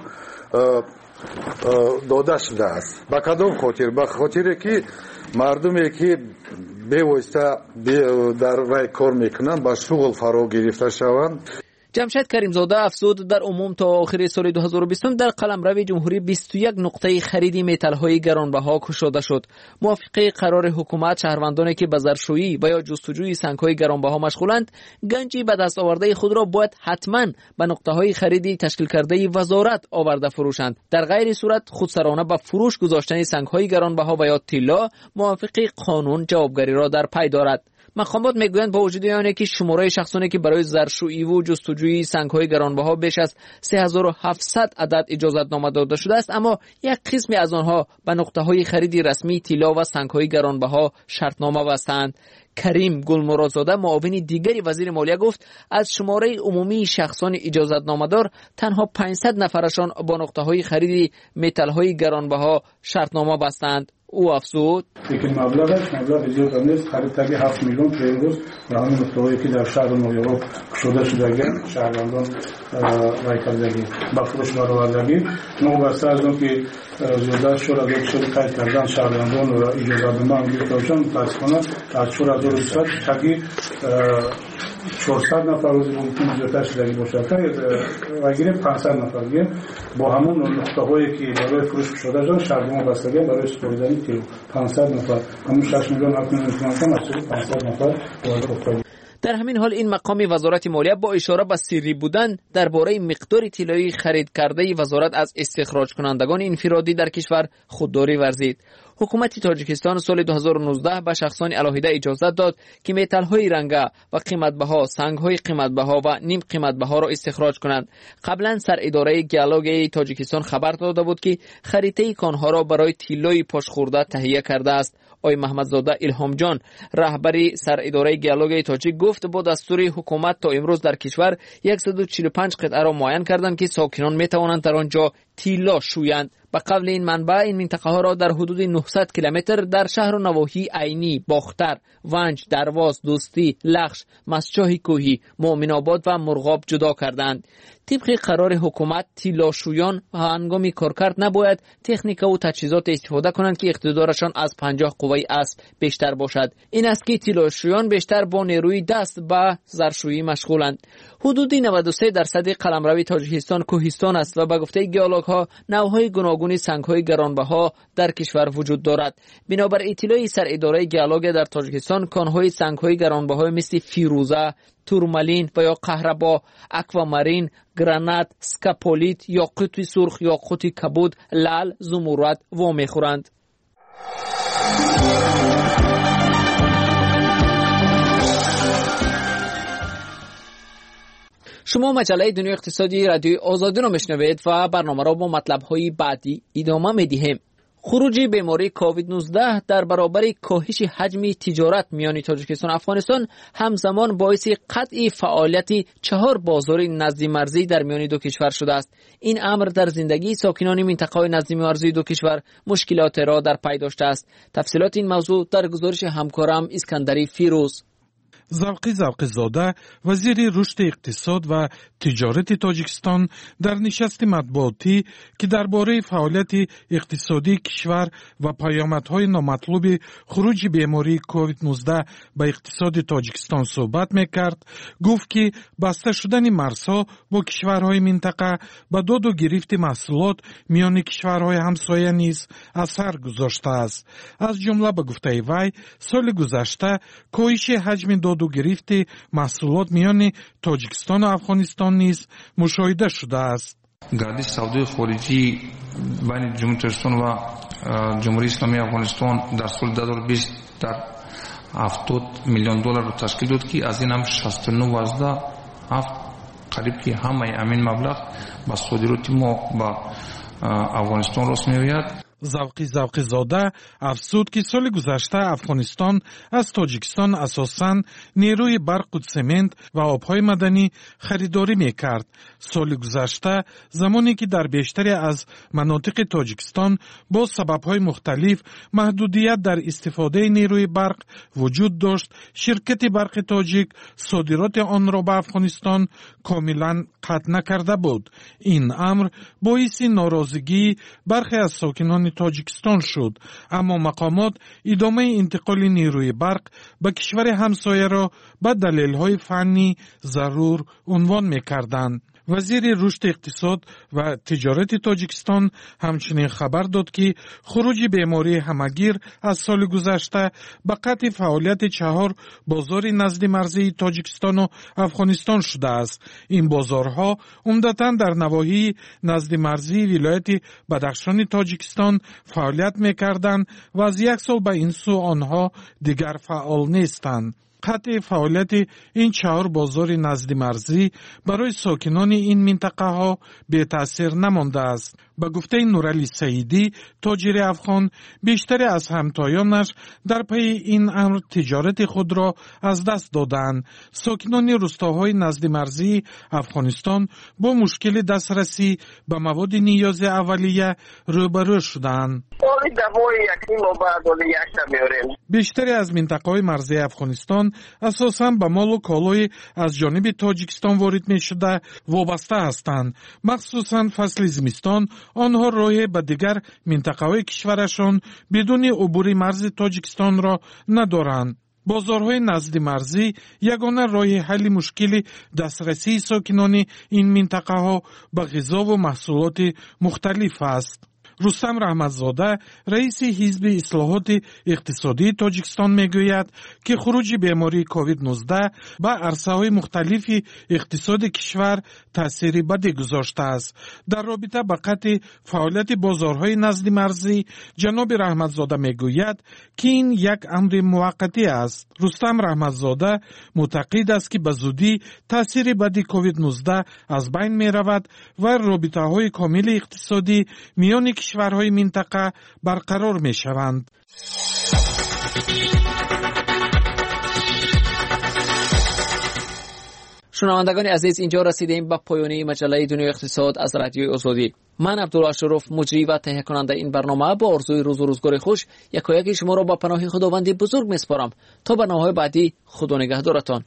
داده شده است. با کدام خاطر؟ به خاطر که مردمی که بی‌واسطه در رای کار میکنن با شغل فرا گرفته شوند. جمشید کریمزاده افزود در عموم تا آخر سال 2020 در قلمرو جمهوری 21 نقطه خرید متال‌های گرانبها گشوده شد. موافق قرار حکومت شهروندانی که به زرشویی و یا جستجوی سنگ‌های گرانبها مشغولند گنجی به دست آورده خود را باید حتما به نقطه‌های خریدی تشکیل کرده وزارت آورده فروشند. در غیر صورت خودسرانه به فروش گذاشتن سنگ‌های گرانبها و یا طلا موافق قانون جوابگری را در پی دارد. مقامات میگویند با وجود آنکه که شماره شخصانی که برای زرشویی و جستجوی سنگ‌های گرانبها بیش از 3700 عدد اجازتنامه داده شده است، اما یک قسمی از آنها به نقطه‌های خرید رسمی طلا و سنگ‌های گرانبها شرطنامه بستند. کریم گلمرادزاده معاون دیگری وزیر مالیه گفت از شماره عمومی شخصان اجازتنامه دار تنها 500 نفرشان با نقطه‌های خرید متال‌های گرانبها شرطنامه بستند. او افزود مبلغ زیاد نیست، خریداری 7 میلیون پرینگوز و همین نقطه‌هایی که در شهر نویورک شده شدگی شهروندان رای کردگی با فروش برآوردگی نوبسته از اون که زیاده شور از یک شوری قید کردن شهروندان و اجازتنامه گرفتن متاسفانه از شور از 2000 تقی 400 نفر روزی ممکن زیادتر شدگی باشه که وگیره 500 نفر دیگه با همون نقطه‌هایی که برای فروش شده جان شهروندان بستگی برای سپردن کیلو 500 نفر همون 6 میلیون 7 میلیون تومان از 500 نفر وارد. در همین حال این مقام وزارت مالیه با اشاره به سری بودن درباره مقدار طلایی خرید کرده وزارت از استخراج کنندگان انفرادی در کشور خودداری ورزید. حکومت تاجیکستان سال 2019 به شخصان علاهیده اجازت داد که متال‌های رنگه و قیمت‌بها، سنگ‌های قیمت‌بها و نیم قیمت‌بها را استخراج کنند. قبلا سر اداره گیالوگ تاجیکستان خبر داده بود که خریطه کانها را برای طلای پاشخورده تهیه کرده است. آقای محمدزاده الهام جان رهبری سر اداره گیالوگ تاجیک گفت با دستور حکومت تا امروز در کشور 145 قطعه را معین کردند که ساکنان میتوانند در آنجا طلا شویند. به قول این منبع این منطقه ها را در حدود 900 کیلومتر در شهر و نواحی عینی، باختر، ونج، درواز، دوستی، لخش، مسجاه کوهی، مؤمن آباد و مرغاب جدا کردند. طبق قرار حکومت طلاشویان هنگام کارکرد نباید تکنیک و تجهیزات استفاده کنند که اقتدارشان از 50 قوه اسب بیشتر باشد. این است که طلاشویان بیشتر با نیروی دست به زرشویی مشغولند. حدود 93% قلمرو تاجیکستان کوهستان است و به گفته گیالوگ ها نوعهای گوناگون سنگ‌های گرانبها در کشور وجود دارد. بنابر اطلاع سر اداره گیالوگ در تاجیکستان کانهای سنگ‌های گرانبها مثل فیروزه، تورمالین و یا قهربا، اکوامارین، گرانات، سکاپولیت، یاقوت سرخ، یاقوت کبود، لعل، زمرد و میخورند. شما مجله دنیای اقتصادی رادیوی آزادی را میشنوید و برنامه را با مطلب‌های بعدی ادامه میدهیم. خروج بیماری کووید 19 در برابر کاهش حجم تجارت میان تاجیکستان و افغانستان همزمان باعث قطع فعالیت 4 بازار نزدی مرزی در میان دو کشور شده است. این امر در زندگی ساکنان منطقه نزدی مرزی دو کشور مشکلات را در پی داشته است. تفصیلات این موضوع در گزارش همکارم اسکندری فیروز. زوقی زاده وزیر رشد اقتصاد و تجارت تاجیکستان در نشست مطبوعاتی که درباره فعالیت اقتصادی کشور و پیامدهای نامطلوب خروج بیماری کووید 19 به اقتصاد تاجیکستان صحبت میکرد، گفت که بسته شدن مرزها با کشورهای منطقه به داد و گرفت محصولات میان کشورهای همسایه نیز اثر گذاشته است. از جمله به گفته وی سال گذشته کاهش حجم داد و گرفت محصولات میان تاجیکستان و افغانستان نیز مشاهده شده است. گردش سودای خارجی بین جمهوری تاجیکستان و جمهوری اسلامی افغانستان در سال 2020 در 70 میلیون دلار را تشکیل داد که از این هم 69.7 قریب که همه همین مبلغ با صادرات ما با افغانستان راست می‌آید. زوقی زاده افزود که سال گذشته افغانستان از تاجیکستان اساساً نیروی برق و سمنت و آبهای مدنی خریداری میکرد. سال گذشته زمانی که در بیشتری از مناطق تاجیکستان با سببهای مختلف محدودیت در استفاده نیروی برق وجود داشت، شرکت برق تاجیک صادرات آن را به افغانستان کاملا قطع نکرده بود. این امر باعث ناراضگی برخی از ساکنان تاجیکستان شد، اما مقامات ادامه انتقال نیروی برق به کشور همسایه را به دلایل‌های فنی ضرور عنوان می‌کردند. وزیر رشد اقتصاد و تجارت تاجیکستان همچنین خبر داد که خروج بیماری همگیر از سال گذشته به قطع فعالیت 4 بازار نزد مرزی تاجیکستان و افغانستان شده است. این بازارها عمدتاً در نواحی نزد مرزی ولایت بدخشان تاجیکستان فعالیت می‌کردند و از یک سال به این سو آنها دیگر فعال نیستند. قطع فعالیت این 4 بازار نزد مرزی برای ساکنان این منطقه ها به تأثیر نمانده است. به گفته نورعلی سعیدی، تاجر افغان، بیشتر از همتایانش در پی این امر تجارت خود را از دست دادند. ساکنان روستاهای نزد مرزی افغانستان با مشکل دسترسی به مواد نیاز اولیه روبرو شدند. بیشتری از منطقه‌های مرزی افغانستان اساساً به مال و کالای از جانب تاجیکستان وارد می‌شده وابسته هستند. مخصوصاً فصل زمستان آنها راه به دیگر منطقه‌های کشورشان بدون عبور مرز تاجیکستان را ندارند. بازارهای نزد مرزی یگانه راه حل مشکل دسترسی ساکنان این منطقه ها به غذا و محصولات مختلف است. رستم رحمتزاده رئیس حزب اصلاحات اقتصادی تاجیکستان میگوید که خروج بیماری کووید 19 به عرصه‌های مختلف اقتصاد کشور تأثیری بدی گذاشته است. در رابطه با قطع فعالیت بازارهای نزد مرزی جناب رحمتزاده میگوید که این یک امر موقتی است. رستم رحمتزاده معتقد است که به زودی تأثیر بدی کووید 19 از بین میرود و رابطه‌های کامل اقتصادی میان کشورهای منطقه برقرار می شوند. شنوندگان عزیز، اینجا رسیدیم به پایان مجله دنیای اقتصاد از رادیوی آزادی. من عبدالله اشرف، مجری و تهیه کننده این برنامه، با آرزوی روز و روزگار خوش یکایک شما را با پناه خداوند بزرگ میسپارم. تا برنامه‌های بعدی، خدا نگهدارتان.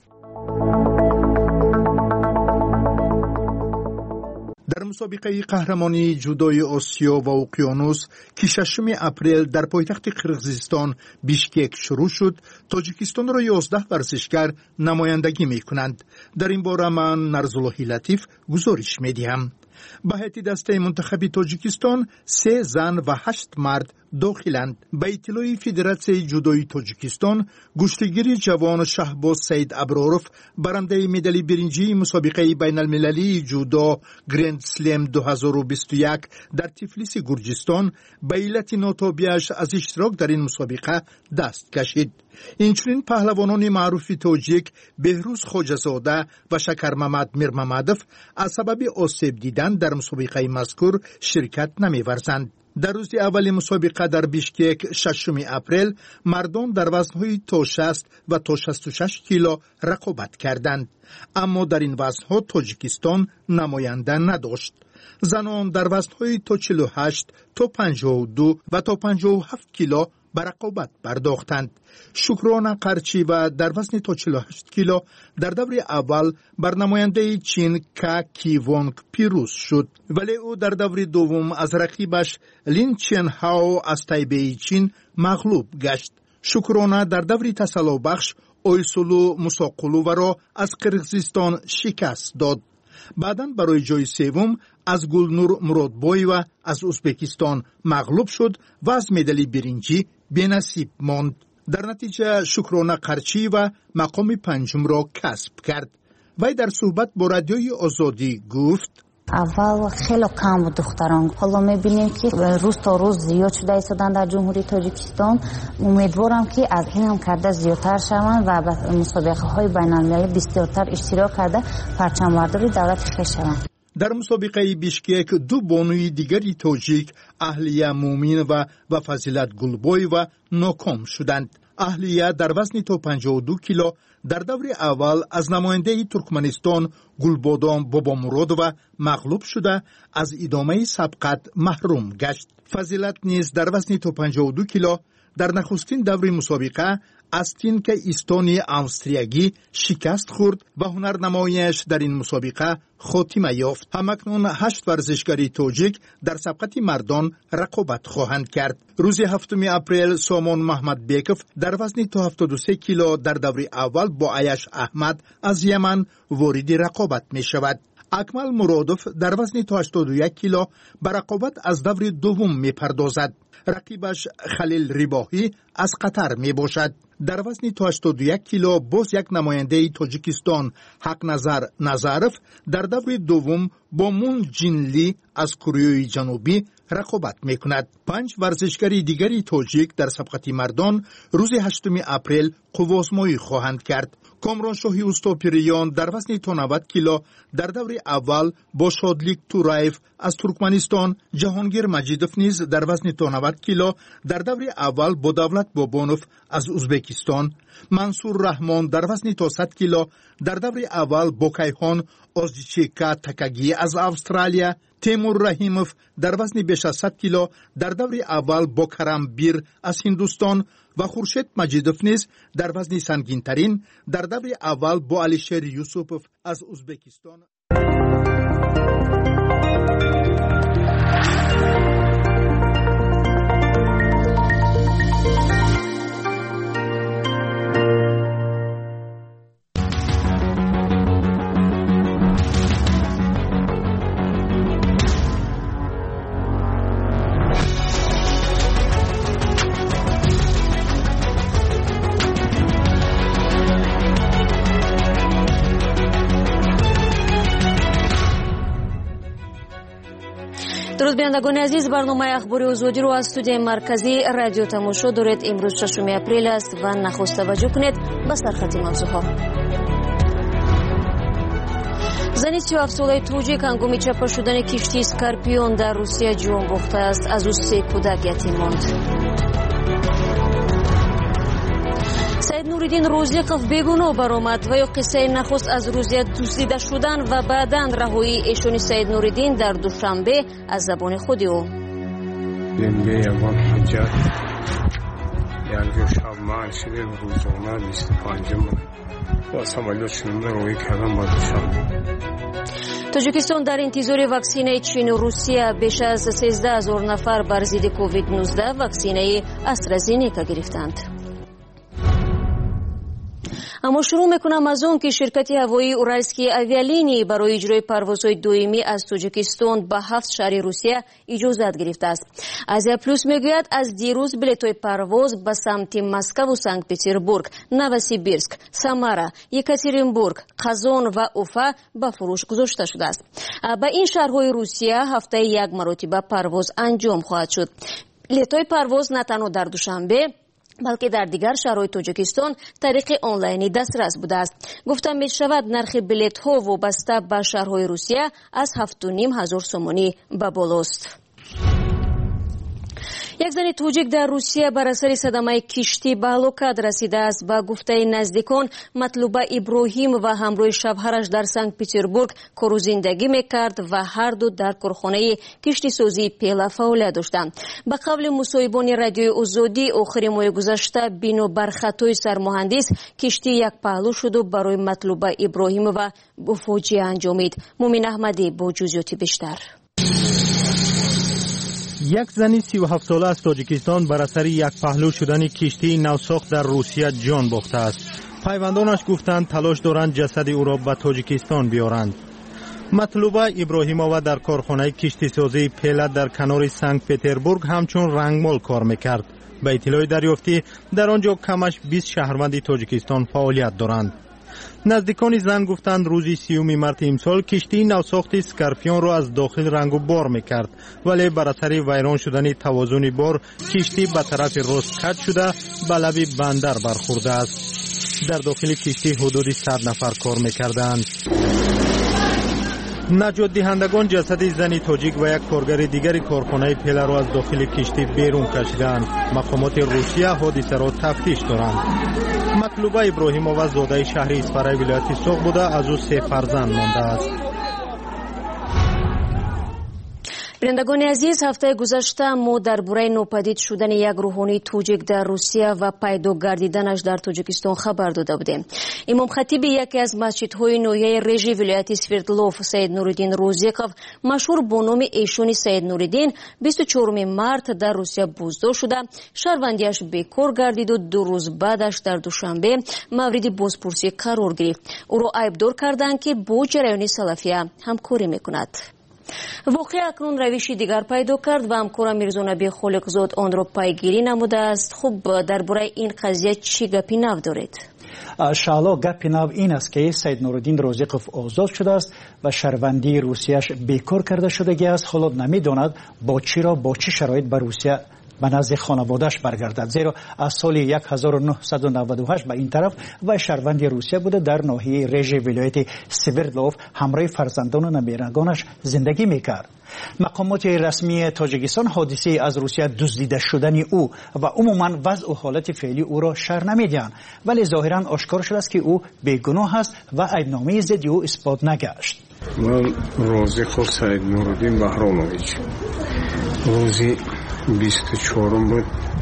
در مسابقه قهرمانی جودوی آسیا و اقیانوس که 6 اپریل در پایتخت قرقیزستان بیشکک شروع شد، تاجیکستان را 11 ورزشکار نمایندگی می کنند. در این باره من نرزاللهی لطیف گزارش می دهم. به هیئت دسته منتخب تاجیکستان 3 زن و 8 مرد داخلند. به اطلاع فدراسیون جودوی تاجیکستان، گشتگیر جوان شهباز سید ابراروف برنده مدال برنجی مسابقه بین المللی جودو گرند سلم 2021 در تفلیس گرجستان به علت ناتوبیش از اشتراک در این مسابقه دست کشید. اینچنین پهلوانان معروف تاجیک بهروز خواجه‌زاده و شکرمحمد میرمحمدوف از سبب آسیب دیدن در مسابقه مذکور شرکت نمی‌ورزند. در روز اول مسابقه در بیشکک 6 اپریل مردان در وزن‌های تا 60 و تا 66 کیلو رقابت کردند، اما در این وزن‌ها تاجیکستان نماینده نداشت. زنان در وزن‌های تا 48 تا 52 و تا 57 کیلو به رقابت پرداختند. شکرانه قرچی و در وزن تا 48 کیلو در دور اول بر نماینده چین کا کیوانگ پیروز شد، ولی او در دور دوم از رقیبش لین چین هاو از تایبه چین مغلوب گشت. شکرانه در دور تسلا بخش اویسولو مساقلو را از قرقیزستان شکست داد. بعداً برای جای سوم از گلنور مرادبای و از ازبکستان مغلوب شد و از مدال برنجی بی‌نصیب ماند. در نتیجه شکرانه قرچی و مقام 5 را کسب کرد. وی در صحبت با رادیوی آزادی گفت: اول خیلی کم بود دختران، حالا میبینیم که روز تا روز زیاد شده ایستادن در جمهوری تاجیکستان. امیدوارم که از این هم کرده زیادتر شوند و به مسابقه های بین المللی بسیارتر اشتراک کرده پرچم برداری دولت خویش شوند. در مسابقه بیشکک 2 بانوی دیگری تاجیک، اهلیه مومین و فضیلت گلبای و ناکام شدند. اهلیه در وزن تا 52 کیلو در دور اول از نماینده ترکمنستان گلبادام بابا مراد و مغلوب شده از ادامه سبقت محروم گشت. فضیلت نیز در وزن تا 52 کیلو در نخستین دور مسابقه از تینک استونی آستریایی شکست خورد و هنرنماییش در این مسابقه خاتمه یافت. همکنون 8 ورزشکار تاجیک در سبقت مردان رقابت خواهند کرد. روز 7 اپریل سامان محمد بیکوف در وزن تا 73 کیلو در دور اول با عیش احمد از یمن وارد رقابت می شود. اکمل مرادف در وزن تا 81 کیلو به رقابت از دور دوم میپردازد. رقیبش خلیل رباحی از قطر می باشد. در وزن تا 81 کیلو باز یک نماینده تاجیکستان حق نظر نظرف در دور دوم با مون جینلی از کره جنوبی رقابت می کند. 5 ورزشکار دیگری تاجیک در سبقت مردان روز 8 اپریل قوازمایی خواهند کرد. کامران شاهی اوستاپیریان در وزن تا 90 کیلو در دور اول با شادلیک تورایف از ترکمنستان، جهانگیر مجیدوف نیز در وزن تا 90 کیلو در دور اول با دولت بابانوف از ازبکستان، منصور رحمان در وزن تا 100 کیلو در دور اول با کیهان آزیچیکا تکگی از استرالیا، تیمور رحیموف در وزن بیش از 100 کیلو در دور اول با کرم بیر از هندوستان و خورشید مجیدوف نیز در وزن سنگین ترین در دور اول با علیشیر یوسفوف از ازبکستان. درود بینندگان عزیز، برنامه اخبار آزادی رو از استودیوی مرکزی رادیو تماشا دارید. امروز 6 اپریل است و نخست توجه کنید به سرخط موضوعها. زنی 37 ساله توجیک هنگام چپا شدن کشتی اسکارپیون در روسیه جان باخته است. از او 3 کودک یتیم ماند. سید نوریدین روزیقов بیگناه برآمد و یا قصه نخست از روسیه دزدیده شدن و بعداً رهایی ایشانی سید نوریدین در دوشنبه از زبان خود او. زنده یگان حجت یک شب من شده روزانه 25 با سمالیات شنونده روی کردن با دوشنبه. تاجیکستان در انتظار واکسینه چین و روسیه بیش از 13,000 نفر بر ضد کووید 19 واکسینه استرازینیکا گرفتند. اما شروع میکنم از اون که شرکت هوایی اورالسکی اویالینی برای اجرای پروازهای دائمی از تاجیکستان به 7 شهر روسیه اجازت گرفته است. آزیا پلوس میگوید از دیروز بلیط‌های پرواز به سمت مسکو و سنت پترزبورگ، نووسیبیرسک، سامارا، یکاترینبورگ، قزان و اوفا به فروش گذاشته شده است. به این شهرهای روسیه هفته یک مرتبه پرواز انجام خواهد شد. بلیط‌های پرواز نه تنها در دوشنبه بلکه در دیگر شهرهای تاجیکستان طریق آنلاینی دسترس بوده است. گفتم می شود نرخ بلیط ها وابسته به شهرهای روسیه از 7,500 سومانی به بالاست. یک زن توجیک در روسیه بر اثر صدمه کشتی به هلاکت رسیده است. به گفته نزدیکان مطلوبه ابراهیم و همراه شوهرش در سنت پترزبورگ کار زندگی میکرد و هر دو در کارخانه کشتی سازی پیلا فعالیت داشتند. به قول مصاحبان رادیوی آزادی آخر ماه گذشته بنا بر خطای سرمهندس کشتی یک پهلو شد و برای مطلوبه ابراهیم و فاجعه انجامید. مومن احمدی با جزئیات بیشتر. یک زن 37 ساله از تاجیکستان بر اثر یک پهلو شدن کشتی نوساخت در روسیه جان باخته است. پیوندانش گفتند تلاش دارند جسد او را به تاجیکستان بیارند. مطلوبه ابراهیمووا در کارخانه کشتی سازی پیلا در کنار سنت پترزبورگ همچون رنگمال کار میکرد. به اطلاع دریافتی در آنجا کمش 20 شهروند تاجیکستان فعالیت دارند. نزدیکان زن گفتند روز 30 مارس امسال کشتی نوساخت اسکارپیون را از داخل رنگ و بار میکرد، ولی بر اثر ویران شدن توازن بار کشتی به طرف راست کج شده به لب بندر برخورده است. در داخل کشتی حدود 100 نفر کار میکردند. نجات دهندگان جسد زن تاجیک و یک کارگر دیگر کارخانه پیلا را از داخل کشتی بیرون کشیدند. مقامات روسیه حادثه را تفتیش دارند. مطلوبه ابراهیمووا زاده شهر اسفرای ولایت سوق بوده، از او 3 فرزند مانده است. بینندگان عزیز، هفته گذشته ما درباره ناپدید شدن یک روحانی توجیک در روسیه و پیدا گردیدنش در تاجیکستان خبر داده بودیم. امام خطیب یکی از مسجدهای نویه رژ ولایت سوردلوف سید نورالدین روزیقوف مشهور با نام ایشون سید نورالدین 24 مارت در روسیه بازداشت شده، شهروندیش بیکار گردید و 2 روز بعدش در دوشنبه مورد بازپرسی قرار گرفت. او را عیبدار کردند که با جریان سلفیه همکاری میکند. واقعه اکنون روشی دیگر پیدا کرد و همکارم میرزا نبی خالقزاد آن را پیگیری نموده است. خب درباره این قضیه چی گپی نو دارید؟ شالا گپی نو این است که سید نورالدین روزیقوف آزاد شده است و شهروندی روسیه‌اش بیکار کرده شدگی است. حالا نمیداند با چه شرایط به روسیه به نزد خانواده‌اش برگردد، زیرا از سال 1998 به این طرف و شهروند روسیه بوده در ناحیه رژ ولایت سوردلوف همراه فرزندان و نمیرگانش زندگی میکرد. مقامات رسمی تاجیکستان حادثه از روسیه دزدیده شدن او و عموما وضع و حالت فعلی او را شرح نمیدهند، ولی ظاهرا آشکار شده است که او بیگناه است و عیبنامه ضد او اثبات نگشت. من روزیقوف سید نورالدین بهرامویچ روزی 24 بود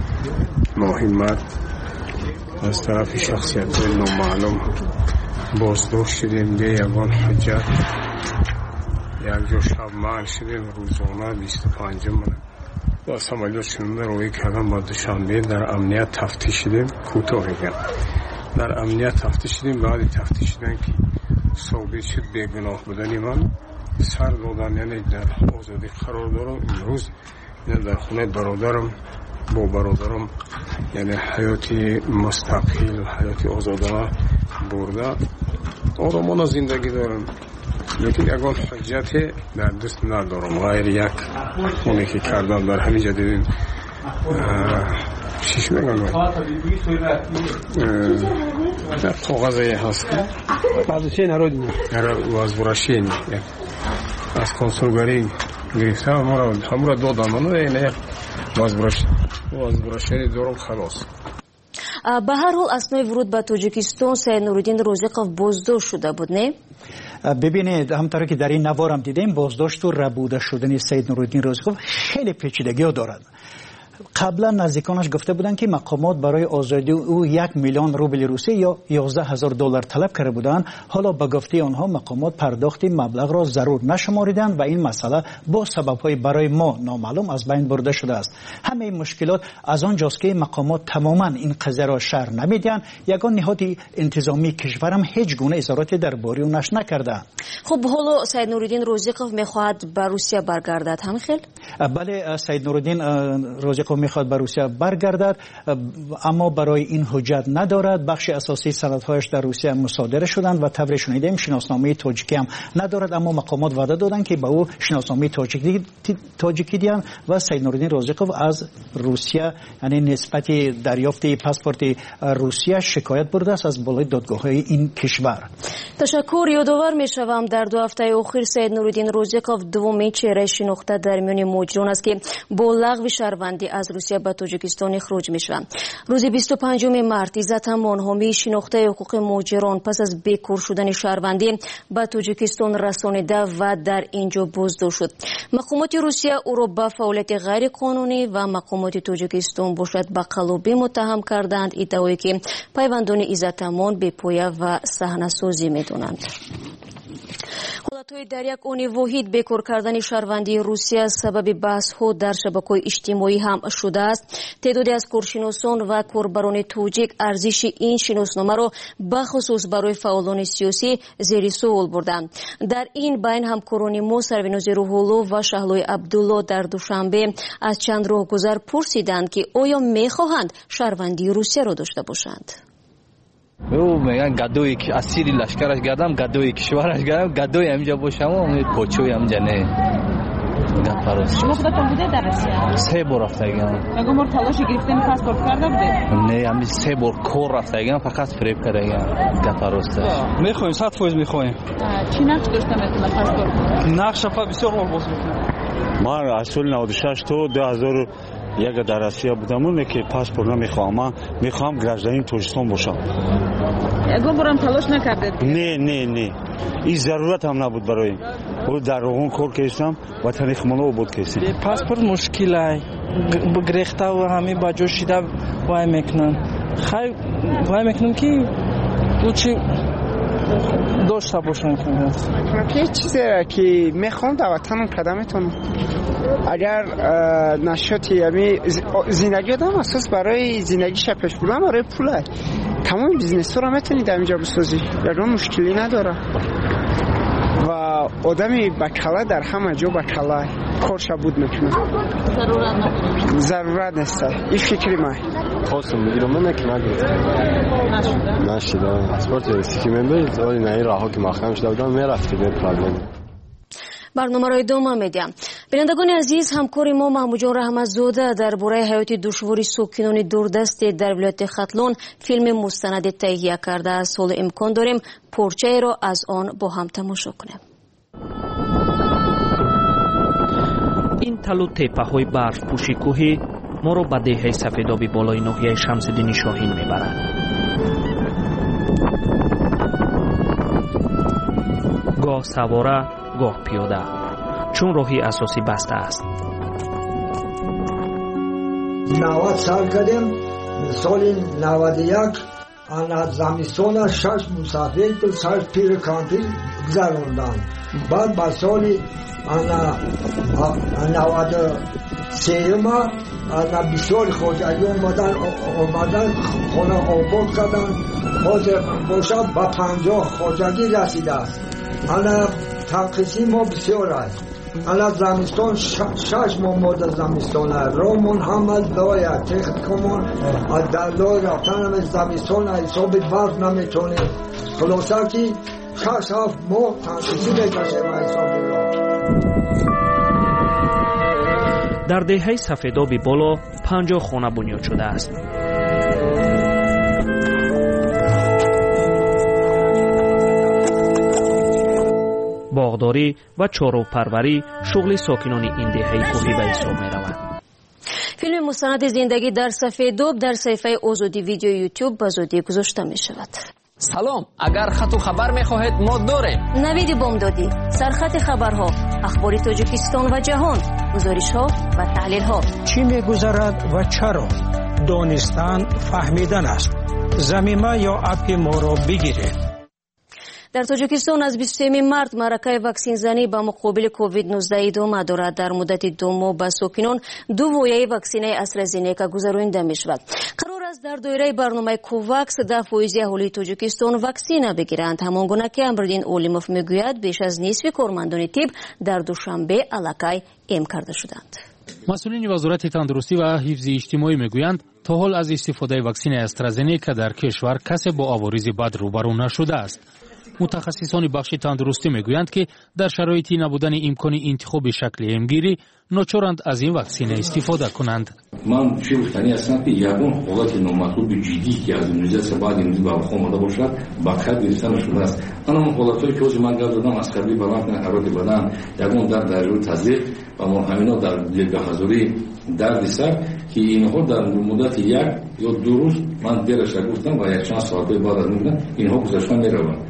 ماه از طرف شخصیت نامعلوم بازداشت شدیم به یگان حجت یک جا شب محل شدیم. روزانه 25 با سمالیات شنونده روی کردم با دوشنبه در امنیت تفتیش شدیم. کوتاه بگم در امنیت تفتیش شدیم. بعد تفتیش شدن که ثابت شد بیگناه بودن من سر دادن، یعنی در آزادی قرار دارم. امروز در خونه برادرم با برادرم یعنی حیاتی مستقل حیاتی آزادانه برده آرامانه زندگی دارم، لیکن یکان حجتی در دست ندارم غیر یک اونی که کردم در همین جدیدین چیش میگم کاغذی هست بازشه نرود از براشین از کنسولگری گرفته همون دادم منو اینه بازبراشین دارم خلاص. به هر حال اثنای ورود به تاجیکستان سید نورالدین روزیقوف بازداشت شده بود، نه؟ ببینید همونطور که در این نوارم دیدیم بازداشت و ربوده شدن سید نورالدین روزیقوف خیلی پیچیدگی ها دارد. قبلا نزدیکانش گفته بودند که مقامات برای آزادی او 1 میلیون روبل روسی یا 11,000 دلار طلب کرده بودند. حالا به گفته آنها مقامات پرداخت مبلغ را ضرور نشماریدند و این مسئله با سبب‌های برای ما نامعلوم از بین برده شده است. همه این مشکلات از آنجاست که مقامات تماما این قضیه را شرح نمیدهند. یگان نهاد انتظامی کشورم هیچ گونه اظهاراتی درباره آنش نکردند. خب حالا سید نورالدین روزیقوف میخواهد به روسیه برگردد همخیل؟ بله، سید نورالدین روزیقوف میخواد به روسیه برگردد، اما برای این حجت ندارد. بخش اساسی سندهایش در روسیه مصادره شدند و طور شنیدیم شناسنامه تاجیکی هم ندارد، اما مقامات وعده دادند که به او شناسنامه تاجیکی دهند و سید نورالدین روزیقوف از روسیه یعنی نسبت دریافت پاسپورت روسیه شکایت برده است از بالای دادگاه‌های این کشور. تشکر. یادآور میشوم در 2 هفته اخیر سید نورالدین روزیقوف دومین چهره شناخته در میان مهاجران است که با لغو شهروندی از روسیه به تاجیکستان خروج میشوند. روز 25 مارت عزت مانهامی شناخته حقوق مهاجران پس از بیکار شدن شهروندی به تاجیکستان رسانیده و در اینجا بازداشت شد. مقامات روسیه او را به فعالیت غیر قانونی و مقامات تاجیکستان باشد به قلابی متهم کردند، ادعایی که پیوندان عزت امان بی‌پایه و صحنه‌سازی میدونند. حالتهای در یک آن واحد بیکار کردن شهروندی روسیه سبب بحث‌ها در شبکه‌های اجتماعی هم شده است. تعدادی از کارشناسان و کاربران توجیک ارزش این شناسنامه را بخصوص برای فعالان سیاسی زیر سوال بردند. در این بین همکاران ما سروناز روح‌الله و شهلای عبدالله در دوشنبه از چند راهگذر پرسیدند که آیا می‌خواهند شهروندی روسیه را داشته باشند. او میگن گدایی که اسیر لشکرش گردم، گدایی کشورش گردم، گدایی همینجا باشم و امید پاچوی همینجا نه گفت. شما خودتون بوده در روسیه؟ 3 بار رفتگم. مگه مر تلاش گرفتن پاسپورت کرده بوده؟ نه، همین 3 بار کار رفتگم، فقط فریب کردم. گفت راست. میخوایم 100% میخوایم. چی نقش داشته مثلا پاسپورت؟ نقش بسیار بار باز میکنم. من از سال 96 تا 2001 در روسیه بودم، اون که پاسپورت نمیخوام، من میخوام گражданин تاجیکستان باشم. یگان بارم تلاش نکردید؟ نه این ضرورت هم نبود برایم. در اون کار کردم و تاریخ ملو بود کردم. پاسپورت مشکل گرفته و همه باجو شده وای میکنن. خیلی وای میکنم که چی داشته باشم کنید. یه چیزی که میخوام در وطنم قدمتون اگر نشاطی یعنی زندگی آدم اساس برای زندگی شپش بودن برای پوله تمام بیزنس رو میتونی در اینجا بسازی در مشکلی نداره و آدمی بکله در همه جا بکله کارش بود میکنه ضرورت نیست این فکری من خواستم میگیرم من نشده اسپورت رسیکی من برید ولی نه این راه ها که مخم شده بودم میرفتی به پرگانی برنامه را ادامه میدیم. بینندگان عزیز، همکار ما محمود جان رحمتزاده درباره حیات دشواری ساکنان دوردست در ولایت ختلون فیلم مستند تهیه کرده است. حال امکان داریم پارچه را از آن با هم تماشا کنیم. این تلو تپه های برف پوشی کوهی ما را به دهه سفیدابی بالای ناحیه شمس‌الدین شاهین میبرد. گاه سواره گاه پیاده چون راهی اساسی بسته است. 90 سال کردیم سال 91 آن زمستان 6 مسافر تو 6 پیر کانتی گذروندن. بعد با سال 93 ما آن بسیار خوشایی اومدن خونه آباد کردن. باشه با 50 خوشایی رسیده است. آن تقسیم ما بسیار است. آن زمستان 6 ماه زمستان است. رومون هم دایا تخت کمون در دای رفتن هم زمستان حساب برف نمیتونیم. خلاصه که 6-7 ماه تقسیم بکشیم حساب را. در دهه سفیدابی بالا 50 خانه بنیاد شده است. باغداری و چاروپروری شغل ساکنان این دهه کوهی به حساب می روند. فیلم مستند زندگی در سفیداب در صفحه آزادی ویدیو یوتیوب به زودی گذاشته می شود. سلام، اگر خط و خبر می خواهید ما داریم. نوید بامدادی، سرخط خبرها، اخبار تاجیکستان و جهان، گزارش ها و تحلیل ها. چی می گذرد و چرا؟ دانستن فهمیدن است. ضمیمه یا اپ ما را بگیرید. در تاجیکستان از 23 مارت معرکه واکسین زنی با مقابل کووید 19 ادامه دارد. در مدت 2 ماه به ساکنان 2 وایه واکسین استرازینیکا گذرانده می شود. قرار است در دایره برنامه کوواکس 10% اهالی تاجیکستان واکسین بگیرند. همانگونه که امردین اولیموف میگوید بیش از نصف کارمندان طب در دوشنبه علاقه اعلام کرده شدند. مسئولین وزارت تندرستی و حفظ اجتماعی میگویند تا حال از استفاده واکسین استرازینیکا در کشور کسی با عوارض بد روبرو نشده است. متخصصان بخش تندرستی میگویند که در شرایطی نبودن امکان انتخاب شکل ایمگیری ناچارند از این واکسین استفاده کنند. من چه گفتنی هستم که یگان حالت نامطلوب جدی که از امروز بعد امروز به خود آمده باشد با خط گرفتن شده است. اون حالتایی که من گفتم از قبلی بلند حرارت بدن یگان در درجه تزریق و همینا در دلگهازی درد سر که اینها در مدت 1 یا 2 روز من درش گفتم و یک چند ساعت بعد از اون اینها گذشته میروند.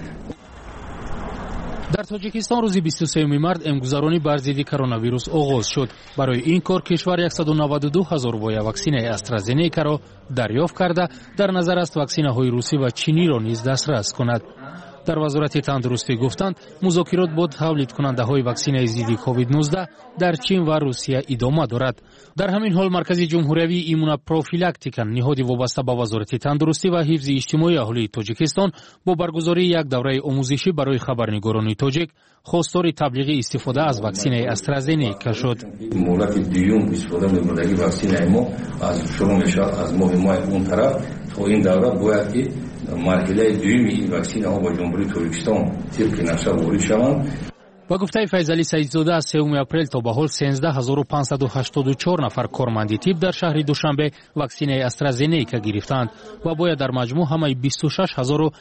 در تاجیکستان روز 23 مارت امگذرانی بر ضد کرونا ویروس آغاز شد. برای این کار کشور 192,000 وایه واکسین استرازینیکا را دریافت کرده در نظر است واکسین‌های روسی و چینی را نیز دسترس کند. در وزارت تندرستی گفتند مذاکرات با تولید کننده های واکسین ضد کووید 19 در چین و روسیه ادامه دارد. در همین حال مرکز جمهوری ایمونا پروفیلاکتیکا نهاد وابسته به وزارت تندرستی و حفظ اجتماعی اهالی تاجیکستان با برگزاری یک دوره آموزشی برای خبرنگاران تاجیک خواستار تبلیغ استفاده از واکسین استرازینیکا شد. مولات دیوم استفاده می‌کنند واکسین ما از شروع میشه از ماه اون طرف تو این دوره باید که مرحله دومی این واکسین ها با جمهوری تاجیکستان طبق نقشه وارد شوند. با گفته فیضعلی سعیدزاده از 3 اپریل تا به حال 13584 نفر کارمند طب در شهر دوشنبه واکسین استرازینیکا گرفتند و باید در مجموع همه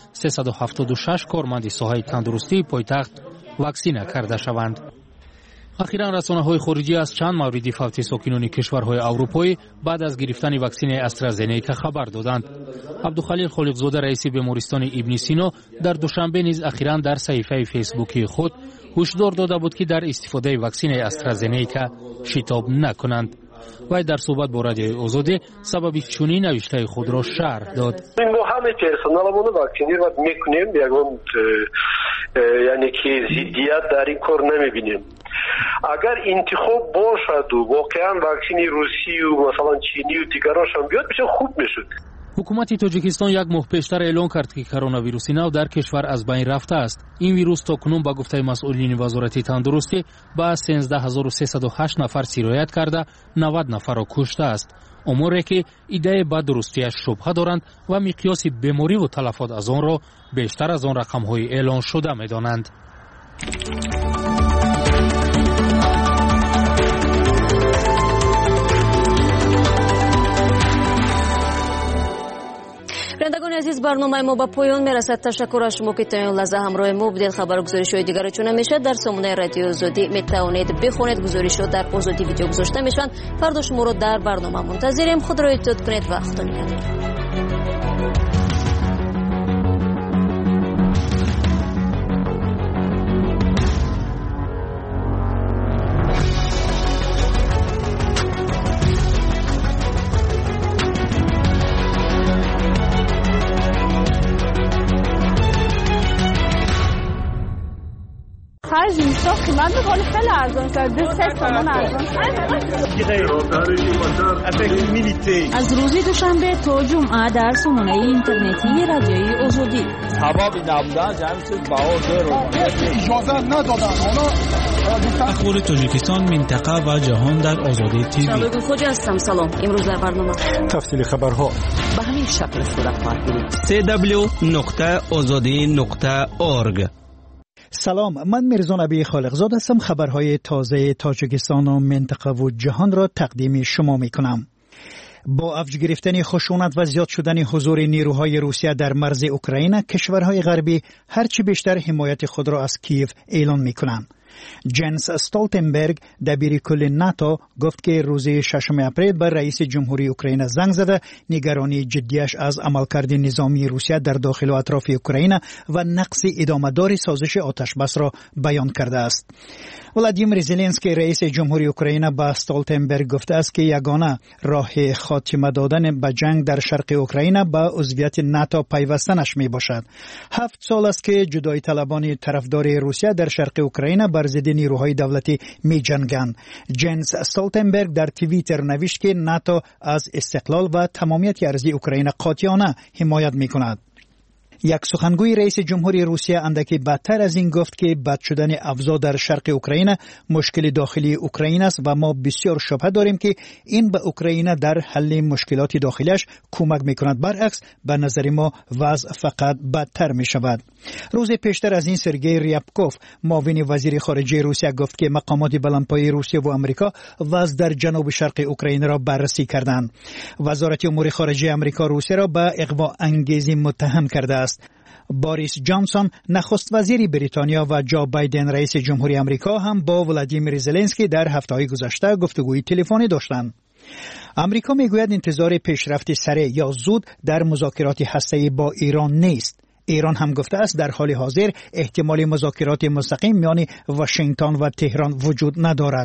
26376 کارمند ساحه تندرستی پایتخت واکسینه کرده شوند. اخیراً رسانه‌های خارجی از چند مورد فوت ساکنان کشورهای اروپایی بعد از گرفتن واکسن استرازنیکا خبر دادند. عبدالخلیل خالقزاده رئیس بیمارستان ابن سینا در دوشنبه نیز اخیراً در صفحه فیسبوکی خود هشدار داده بود که در استفاده واکسن استرازنیکا شتاب نکنند. و در صحبت با رادیوی آزادی سبب چنین نوشته خود را شرح داد. ما همه پرسنلمون رو واکسینovat میکنیم، یعنی که ضدیت در این کار نمیبینیم. اگر انتخاب باشد و واقعا واکسن روسی و مثلا چینی و دیگرانش هم بیاد بشه خوب میشد. حکومت تاجیکستان یک ماه پیشتر اعلام کرد که کرونا ویروس نو در کشور از بین رفته است. این ویروس تاکنون با گفته مسئولین وزارت تندرستی به 13308 نفر سرایت کرده 90 نفر را کشته است. اموری که ایده به درستیش شبهه دارند و مقیاس بیماری و تلفات از آن را بیشتر از آن رقم‌های اعلان شده می‌دانند. شنوندگان عزیز، برنامه ما به پایان میرسد. تشکر از شما که تا این لحظه همراه ما بودید. خبر و گزارش‌های دیگر چون میشه در سامانه رادیو آزادی میتوانید بخونید. گزارش‌ها در آزادی ویدیو گذاشته میشن. فردا شما رو در برنامه منتظریم. خود را احتیاط کنید و خدا نگهدار. خرج میشه قیمت ولی خیلی ارزان شده. 3 تومان ارزان شده. از روز دوشنبه تا جمعه در سامانه اینترنتی رادیوی آزادی. سبب نبودن جمعی چیز بهار اجازه ندادن. اخبار تاجیکستان، منطقه و جهان در آزادی تیوی. سلام خوجا هستم. سلام. امروز در برنامه تفصیل خبرها به همین شکل صورت خواهد گرفت. www.azadi.org. سلام، من میرزا نبی خالقزاده هستم. خبرهای تازه تاجیکستان و منطقه و جهان را تقدیم شما میکنم. با افزایش گرفتن خشونت و زیاد شدن حضور نیروهای روسیه در مرز اوکراین، کشورهای غربی هرچی بیشتر حمایت خود را از کیف اعلان میکنند. جنس استولتنبرگ دبیر کل ناتو گفت که روز 6 اپریل به رئیس جمهوری اوکراین زنگ زده نگرانی جدیش از عملکرد نظامی روسیه در داخل و اطراف اوکراین و نقص ادامه‌دار سازش آتش بس را بیان کرده است. ولادیمیر زلنسکی رئیس جمهوری اوکراین به استولتنبرگ گفته است که یگانه راه خاتمه دادن به جنگ در شرق اوکراین به عضویت ناتو پیوستنش می باشد. 7 سال است که جدایی طلبان طرفدار روسیه در شرق اوکراین بر ضد نیروهای دولتی می جنگند. جنس استولتنبرگ در توییتر نوشت که ناتو از استقلال و تمامیت ارضی اوکراین قاطعانه حمایت می کند. یک سخنگوی رئیس جمهوری روسیه اندکی بدتر از این گفت که بد شدن اوضاع در شرق اوکراین مشکل داخلی اوکراین است و ما بسیار شبهه داریم که این به اوکراین در حل مشکلات داخلیش کمک میکند. برعکس به نظر ما وضع فقط بدتر می شود. روز پیشتر از این سرگئی ریابکوف معاون وزیر خارجه روسیه گفت که مقامات بلندپایه روسیه و آمریکا وضع در جنوب شرق اوکراین را بررسی کردند. وزارت امور خارجه آمریکا روسیه را به اغوا انگیزی متهم کرده است. باریس جانسون نخست وزیر بریتانیا و جو بایدن رئیس جمهوری آمریکا هم با ولادیمیر زلنسکی در هفته‌های گذشته گفتگوی تلفنی داشتند. آمریکا میگوید انتظار پیشرفت سریع یا زود در مذاکرات هسته‌ای با ایران نیست. ایران هم گفته است در حال حاضر احتمال مذاکرات مستقیم میان واشنگتن و تهران وجود ندارد.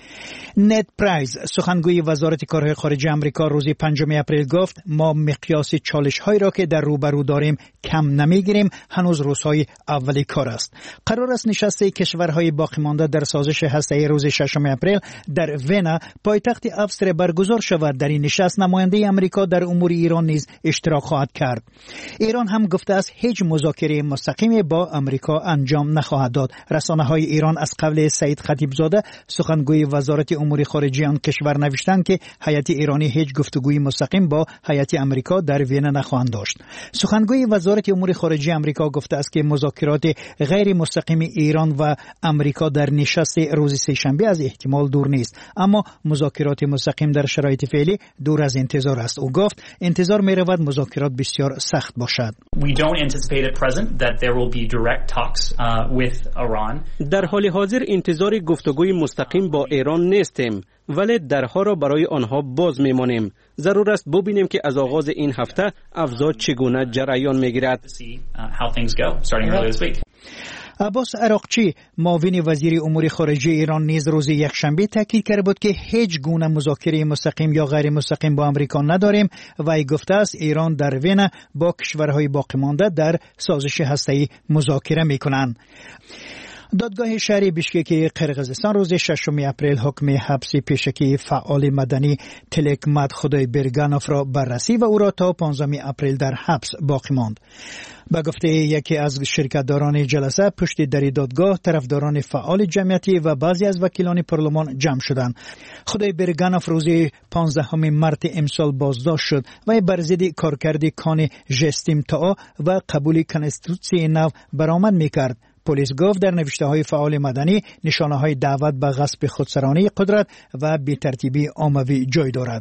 نت پرایز سخنگوی وزارت کارهای خارجه آمریکا روز 5 اپریل گفت ما مقیاس چالش‌هایی را که در روبرو داریم کم نمیگیریم، هنوز روزهای اولی کار است. قرار است نشست کشورهای باقی مانده در سازش هسته‌ای روز 6 اپریل در وینا پایتخت استریا برگزار شود. در این نشست نماینده آمریکا در امور ایران نیز اشتراک خواهد کرد. ایران هم گفته است هیچ مذاکره مستقیم با آمریکا انجام نخواهد داد. رسانه‌های ایران از قول سعید خطیبزاده سخنگوی وزارت امور خارجه آن کشور نوشتند که هیئت ایرانی هیچ گفتگوی مستقیم با هیئت آمریکا در وین نخواهند داشت. سخنگوی وزارت امور خارجه آمریکا گفته است که مذاکرات غیر مستقیم ایران و آمریکا در نشست روز سه‌شنبه از احتمال دور نیست، اما مذاکرات مستقیم در شرایط فعلی دور از انتظار است. او گفت انتظار می رود مذاکرات بسیار سخت باشد. We don't anticipate at present that there will be direct talks with Iran. در حال حاضر انتظار گفتگوی مستقیم با ایران نیستیم، ولی درها را برای آنها باز می‌مانیم. ضرور است ببینیم که از آغاز این هفته افزار چگونه جریان می‌گیرد. عباس عراقچی معاون وزیر امور خارجه ایران نیز روز یکشنبه تاکید کرده بود که هیچ گونه مذاکره مستقیم یا غیر مستقیم با آمریکا نداریم و ای گفته است ایران در وین با کشورهای باقی مانده در سازش هسته‌ای مذاکره می‌کنند. دادگاه شهری بیشکک قرقیزستان روز 6 اپریل حکم حبس پیشکی فعال مدنی تلکمت خدای برگانوف را بررسی و او را تا 15 اپریل در حبس باقی ماند. به گفته یکی از شرکتداران جلسه، پشت در دادگاه طرفداران فعال جمعیتی و بعضی از وکیلان پارلمان جمع شدند. خدای برگانوف روز 15 مارس امسال بازداشت شد و بر ضد کارکرد کان ژستیم تا و قبول کنستیتوسیون نو برآمد می‌کرد. پلیس گفت در نوشته‌های فعال مدنی نشانه‌های دعوت به غصب خودسرانی قدرت و بی‌ترتیبی عمومی جای دارد.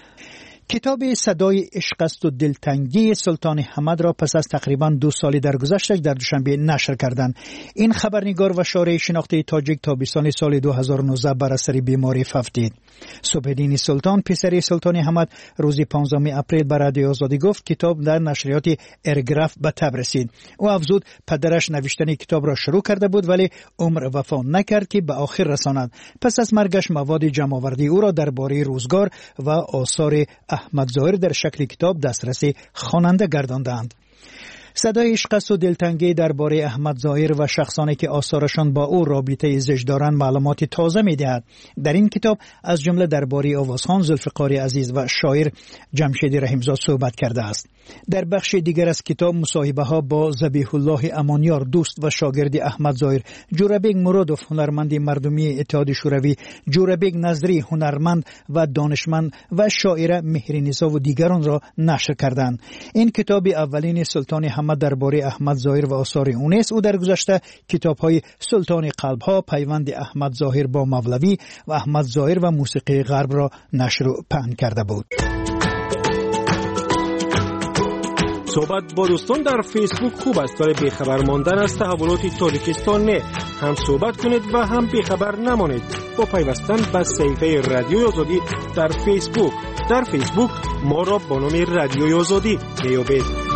کتاب صدای عشق است و دلتنگی سلطان حمد را پس از تقریباً 2 سال درگذشت در دوشنبه نشر کردند. این خبرنگار و شارع شناخته تاجیک تابستان سال 2019 بر اثر بیماری فوتید. صبحدین سلطان پسر سلطان حمد روز 15 اپریل بر رادیو آزادی گفت کتاب در نشریات ارگراف به تب رسید. او افزود پدرش نوشتن کتاب را شروع کرده بود ولی عمر وفا نکرد که به آخر رساند. پس از مرگش مواد جمع‌آوری او را درباره روزگار و آثار احمد ظاهر در شکل کتاب دسترس خواننده گرداندند. صدای عشق است و دلتنگی درباره احمد ظاهر و شخصانی که آثارشان با او رابطه زشت دارند معلومات تازه می‌دهد. در این کتاب از جمله درباره آوازخوان ذوالفقار عزیز و شاعر جمشید رحیمزاد صحبت کرده است. در بخش دیگر از کتاب مصاحبه‌ها با ذبیح الله امانیار دوست و شاگرد احمد ظاهر، جورابیگ مرادوف هنرمند مردمی اتحاد شوروی، جورابیگ نظری هنرمند و دانشمند و شاعر مهرنیسا و دیگران را نشر کردند. این کتاب اولین سلطان حمد درباره احمد ظاهر و آثار او است. او در گذشته کتاب‌های سلطان قلب‌ها، پیوند احمد ظاهر با مولوی و احمد ظاهر و موسیقی غرب را نشر و پهن کرده بود. صحبت با دوستان در فیسبوک خوب است ولی بیخبر ماندن از تحولات تاجیکستان نه. هم صحبت کنید و هم بیخبر نمانید با پیوستن به صفحه رادیوی آزادی در فیسبوک. در فیسبوک ما را با نام رادیوی آزادی بیابید.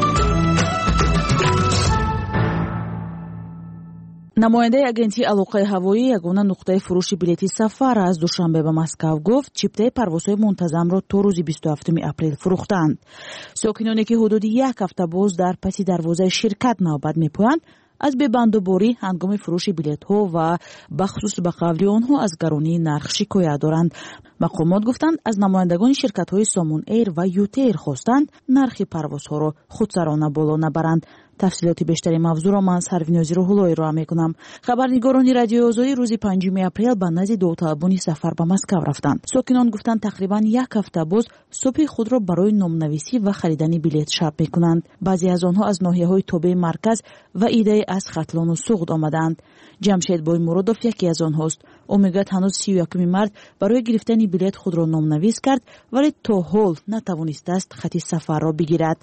намояндаи агентии алоқаи ҳавоӣ ягона нуқтаи фурӯши билети сафар аз душанбе ба Москав гуфт чиптаи парвозҳои мунтазамро то рӯзи 27 апрел фурӯхтанд. сокиноне ки ҳудуди як ҳафта боз дар паси дарвозаи ширкат навбат мепоянд аз бебандуборӣ ҳангоми фурӯши билетҳо ва бахусус ба қавли онҳо аз гаронии нарх шикоят доранд. мақомот гуфтанд аз намояндагони ширкатҳои Somon Air ва UTair хостанд нархи парвозҳоро худсарона боло набаранд. тафсилоти бештари мавзӯъро ман сарвинози рӯҳуллоҳӣ роҳ мекунам. хабарнигорони радиои озодӣ рӯзи 5 апрел ба назди довталабони сафар ба Москав рафтанд. сокинон гуфтанд тақрибан як ҳафта боз субҳи худро барои номнависӣ ва харидани билет шаб мекунанд. баъзе аз онҳо аз ноҳияҳои тобеи марказ ва идаи аз хатлону суғд омаданд. ҷамшед боимуродов яке аз онҳост. ӯ мегӯяд ҳанӯз 31 март барои гирифтани билет худро номнавис кард вале то ҳол натавонистааст хати сафарро бигирад.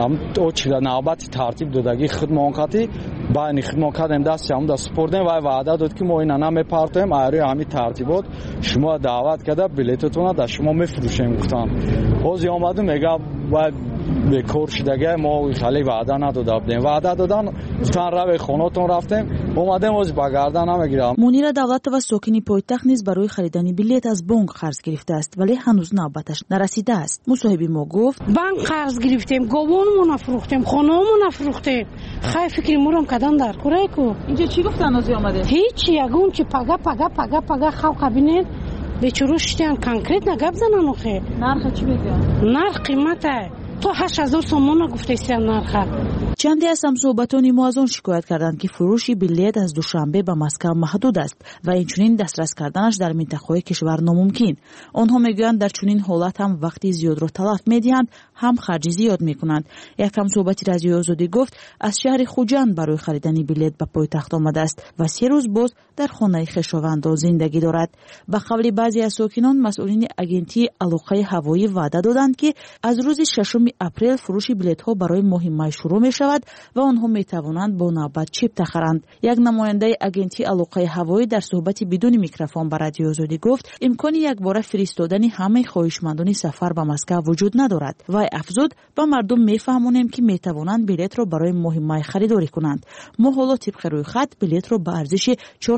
додагӣ хидмоткати байни хидмот кардем дастам да супурдем ва ваъда дод ки мо ина намепартоем айрӯи ҳамин тартибот шумо даъват карда билетатонро да шумо мефурӯшем гуфтам. ҳозир омаду мега бояд бекор шудага мо хали ваъда надода будем. ваъда додан гуфтан раве хонатон рафтем омадем ҳозир ба гардан намегирам. мунира давлатова сокини пойтахт низ барои харидани билет аз бонк қарз гирифтааст вале ҳанӯз навбаташ нарасидааст. мусоҳиби мо гуфт банк қарз гирифтем, говонмо нафурӯхтем, хонамо нафурӯхтем. хай фикри мурам кадан дар куреку. инҷо чӣ гуфтан ҳозир омаде? ҳеҷ ягон чи пага халқа бинед бечуро шитиан конкретна гап занан охе. нарха чӣ мегӯянд? нарх қимата то 8000 сомона гуфтаси нарха. چندی از همصحبتان ما از آن شکایت کردند که فروش بلیط از دوشنبه به مسکو محدود است و این چنین دسترس کردنش در منطقه‌های کشور ناممکن. آنها میگویند در چنین حالت هم وقتی زیاد را تلف می‌دهند، هم خرج زیاد می‌کنند. یک همصحبت رادیوی آزادی گفت از شهر خوجند برای خریدن بلیط به پایتخت آمده است و 3 روز باز در خانه خویشاوند زندگی دارد. به قول بعضی از ساکنان، مسئولین اجنسی علاقه هوایی وعده دادند که از روز 6 اپریل فروش بلیط‌ها برای ماه می شروع می‌شود و آنها می‌توانند با نوبت چیپ بخرند. یک نماینده اجنسی علاقه هوایی در صحبتی بدون میکروفون با رادیو آزادی گفت امکان یک بار فرستادن همه خواهشمندان سفر به مسکو وجود ندارد و افزود با مردم میفهمونیم که میتوانند بلیط را برای ماه می خریداری کنند. ما حالا طبق روی خط بلیط را به ارزش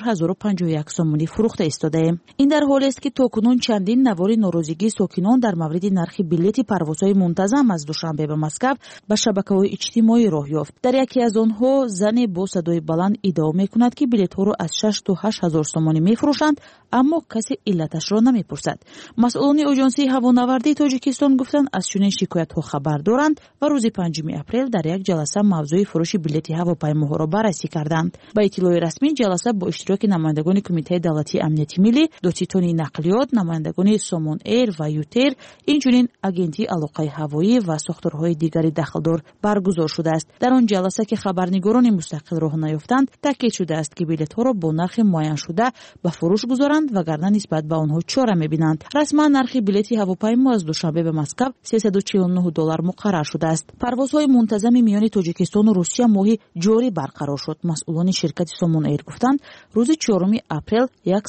4051 سومانی فروخته ایستاده‌ایم. این در حالی است که تاکنون چندین نوار ناراضگی ساکنان در مورد نرخ بلیط پروازهای منتظم از دوشنبه به مسکو به شبکه‌های اجتماعی راه یافت. در یکی از آنها زن با صدای بلند ادعا می‌کند که بلیط‌ها را از 6 تا 8 هزار سومانی می‌فروشند، اما کسی علتش را نمی‌پرسد. مسئولان اژانسی هوانوردی تاجیکستان گفتند از چنین شکایت‌ها خبر دارند و روز 5 اپریل در یک جلسه موضوع فروش بلیط هواپیماها را بررسی کردند. با اطلاع رسمی جلسه با اشتراک نمایندگان کمیته دولتی امنیتی ملی، دوتیتونی نقلیات، نمایندگان سومون ایر و یوتر، اینچنین اجنسی علاقه هوایی و ساختارهای دیگری دخلدار برگزار شده است. در آن جلسه که خبرنگاران مستقل راه نیافتند، تاکید شده است که بلیط‌ها را با نرخ معین شده به فروش گذارند وگرنه نسبت به آنها چاره می‌بینند. رسما نرخ بلیط هواپیما از دوشنبه به مسکو $349 مقرر شده است. پروازهای منتظم میان تاجیکستان و روسیه ماهی جاری برقرار شد. مسئولان شرکت سومون ایر گفتند روز 4 اپریل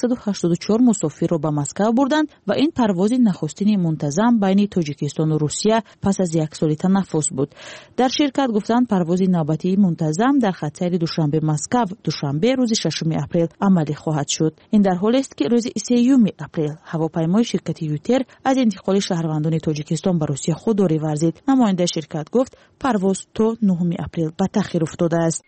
184 مسافر را به مسکو بردند و این پرواز نخستین منتظم بین تاجیکستان و روسیه پس از یک سال تنفس بود. در شرکت گفتند پرواز نوبتی منتظم در خط سیر دوشنبه مسکو دوشنبه روز 6 اپریل عملی خواهد شد. این در حالی است که روز 3 اپریل هواپیمای شرکت یوتر از انتقال شهروندان تاجیکستان به روسیه خودداری ورزید. نماینده شرکت گفت پرواز تا 9 اپریل به تأخیر افتاده است.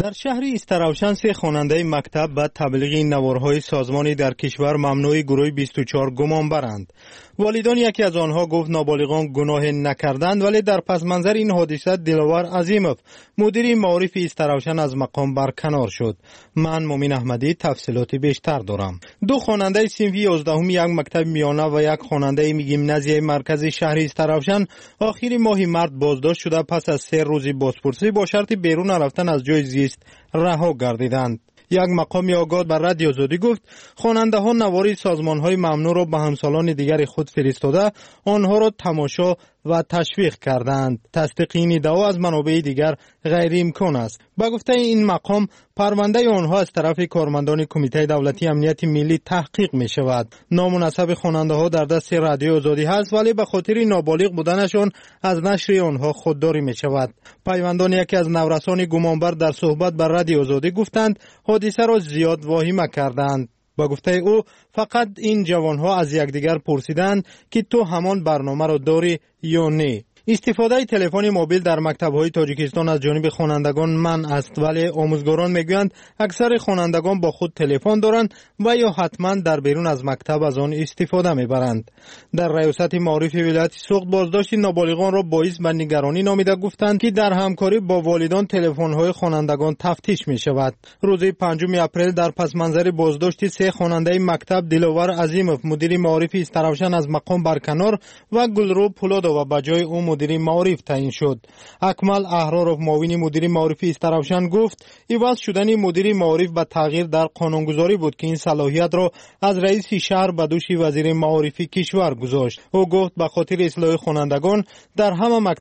در شهر استراوشن سه خواننده مکتب به تبلیغ نوارهای سازمانی در کشور ممنوع گروه 24 گمان برند. والدان یکی از آنها گفت نابالغان گناه نکردند، ولی در پس منظر این حادثه دلوار عظیمов مدیر معارف استراوشن از مقام برکنار شد. من مومن احمدی تفصیلات بیشتر دارم. دو خواننده صنف 11 یک مکتب میانه و یک خواننده گیمنازیای مرکزی شهر استراوشن آخر ماه مارس بازداشت شده پس از 3 روزی بازپرسی با شرط بیرون رفتن از جای زیست رها گردیدند. یک مقام آگاه بر رادیو آزادی گفت خواننده ها نواری سازمان های ممنوع را به همسالان دیگر خود فرستاده آنها را تماشا و تشویق کردند. تصدیق این ادعا از منابع دیگر غیر امکان است. با گفته این مقام پرونده آنها از طرف کارمندان کمیته دولتی امنیت ملی تحقیق می شود. نام و نسب خواننده ها در دست رادیو آزادی هست، ولی به خاطر نابالغ بودنشان از نشر آنها خودداری می شود. پیوندان یکی از نورسان گمانبر در صحبت بر رادیو آزادی گفتند حادثه را زیاد واهمه کردند. با گفته او فقط این جوانها از یکدیگر پرسیدند که تو همان برنامه را داری یا نه. استفاده تلفن موبیل در مکتب‌های تاجیکستان از جانب خوانندگان منع است، ولی آموزگاران میگویند اکثر خوانندگان با خود تلفن دارند و یا حتما در بیرون از مکتب از آن استفاده میبرند. در ریاست معارف ولایت سوخت بازداشت نابالغان را باعث به نگرانی نامیده گفتند که در همکاری با والدان تلفن‌های خوانندگان تفتیش می‌شود. روز 5 اپریل در پس منظر بازداشت 3 خواننده مکتب دلوار عظیمov مدیر معارف استراوشن از مقام برکنار و گلرو پولادووا به جای او مدیر معارف تعیین شد. اکمل احرارov معاون مدیر معارف استراوشن گفت عوض شدن مدیر معارف به تغییر در قانونگذاری بود که این صلاحیت را از رئیس شهر به دوش وزیر معارف کشور گذاشت. او گفت به خاطر اصلاح خوانندگان در همه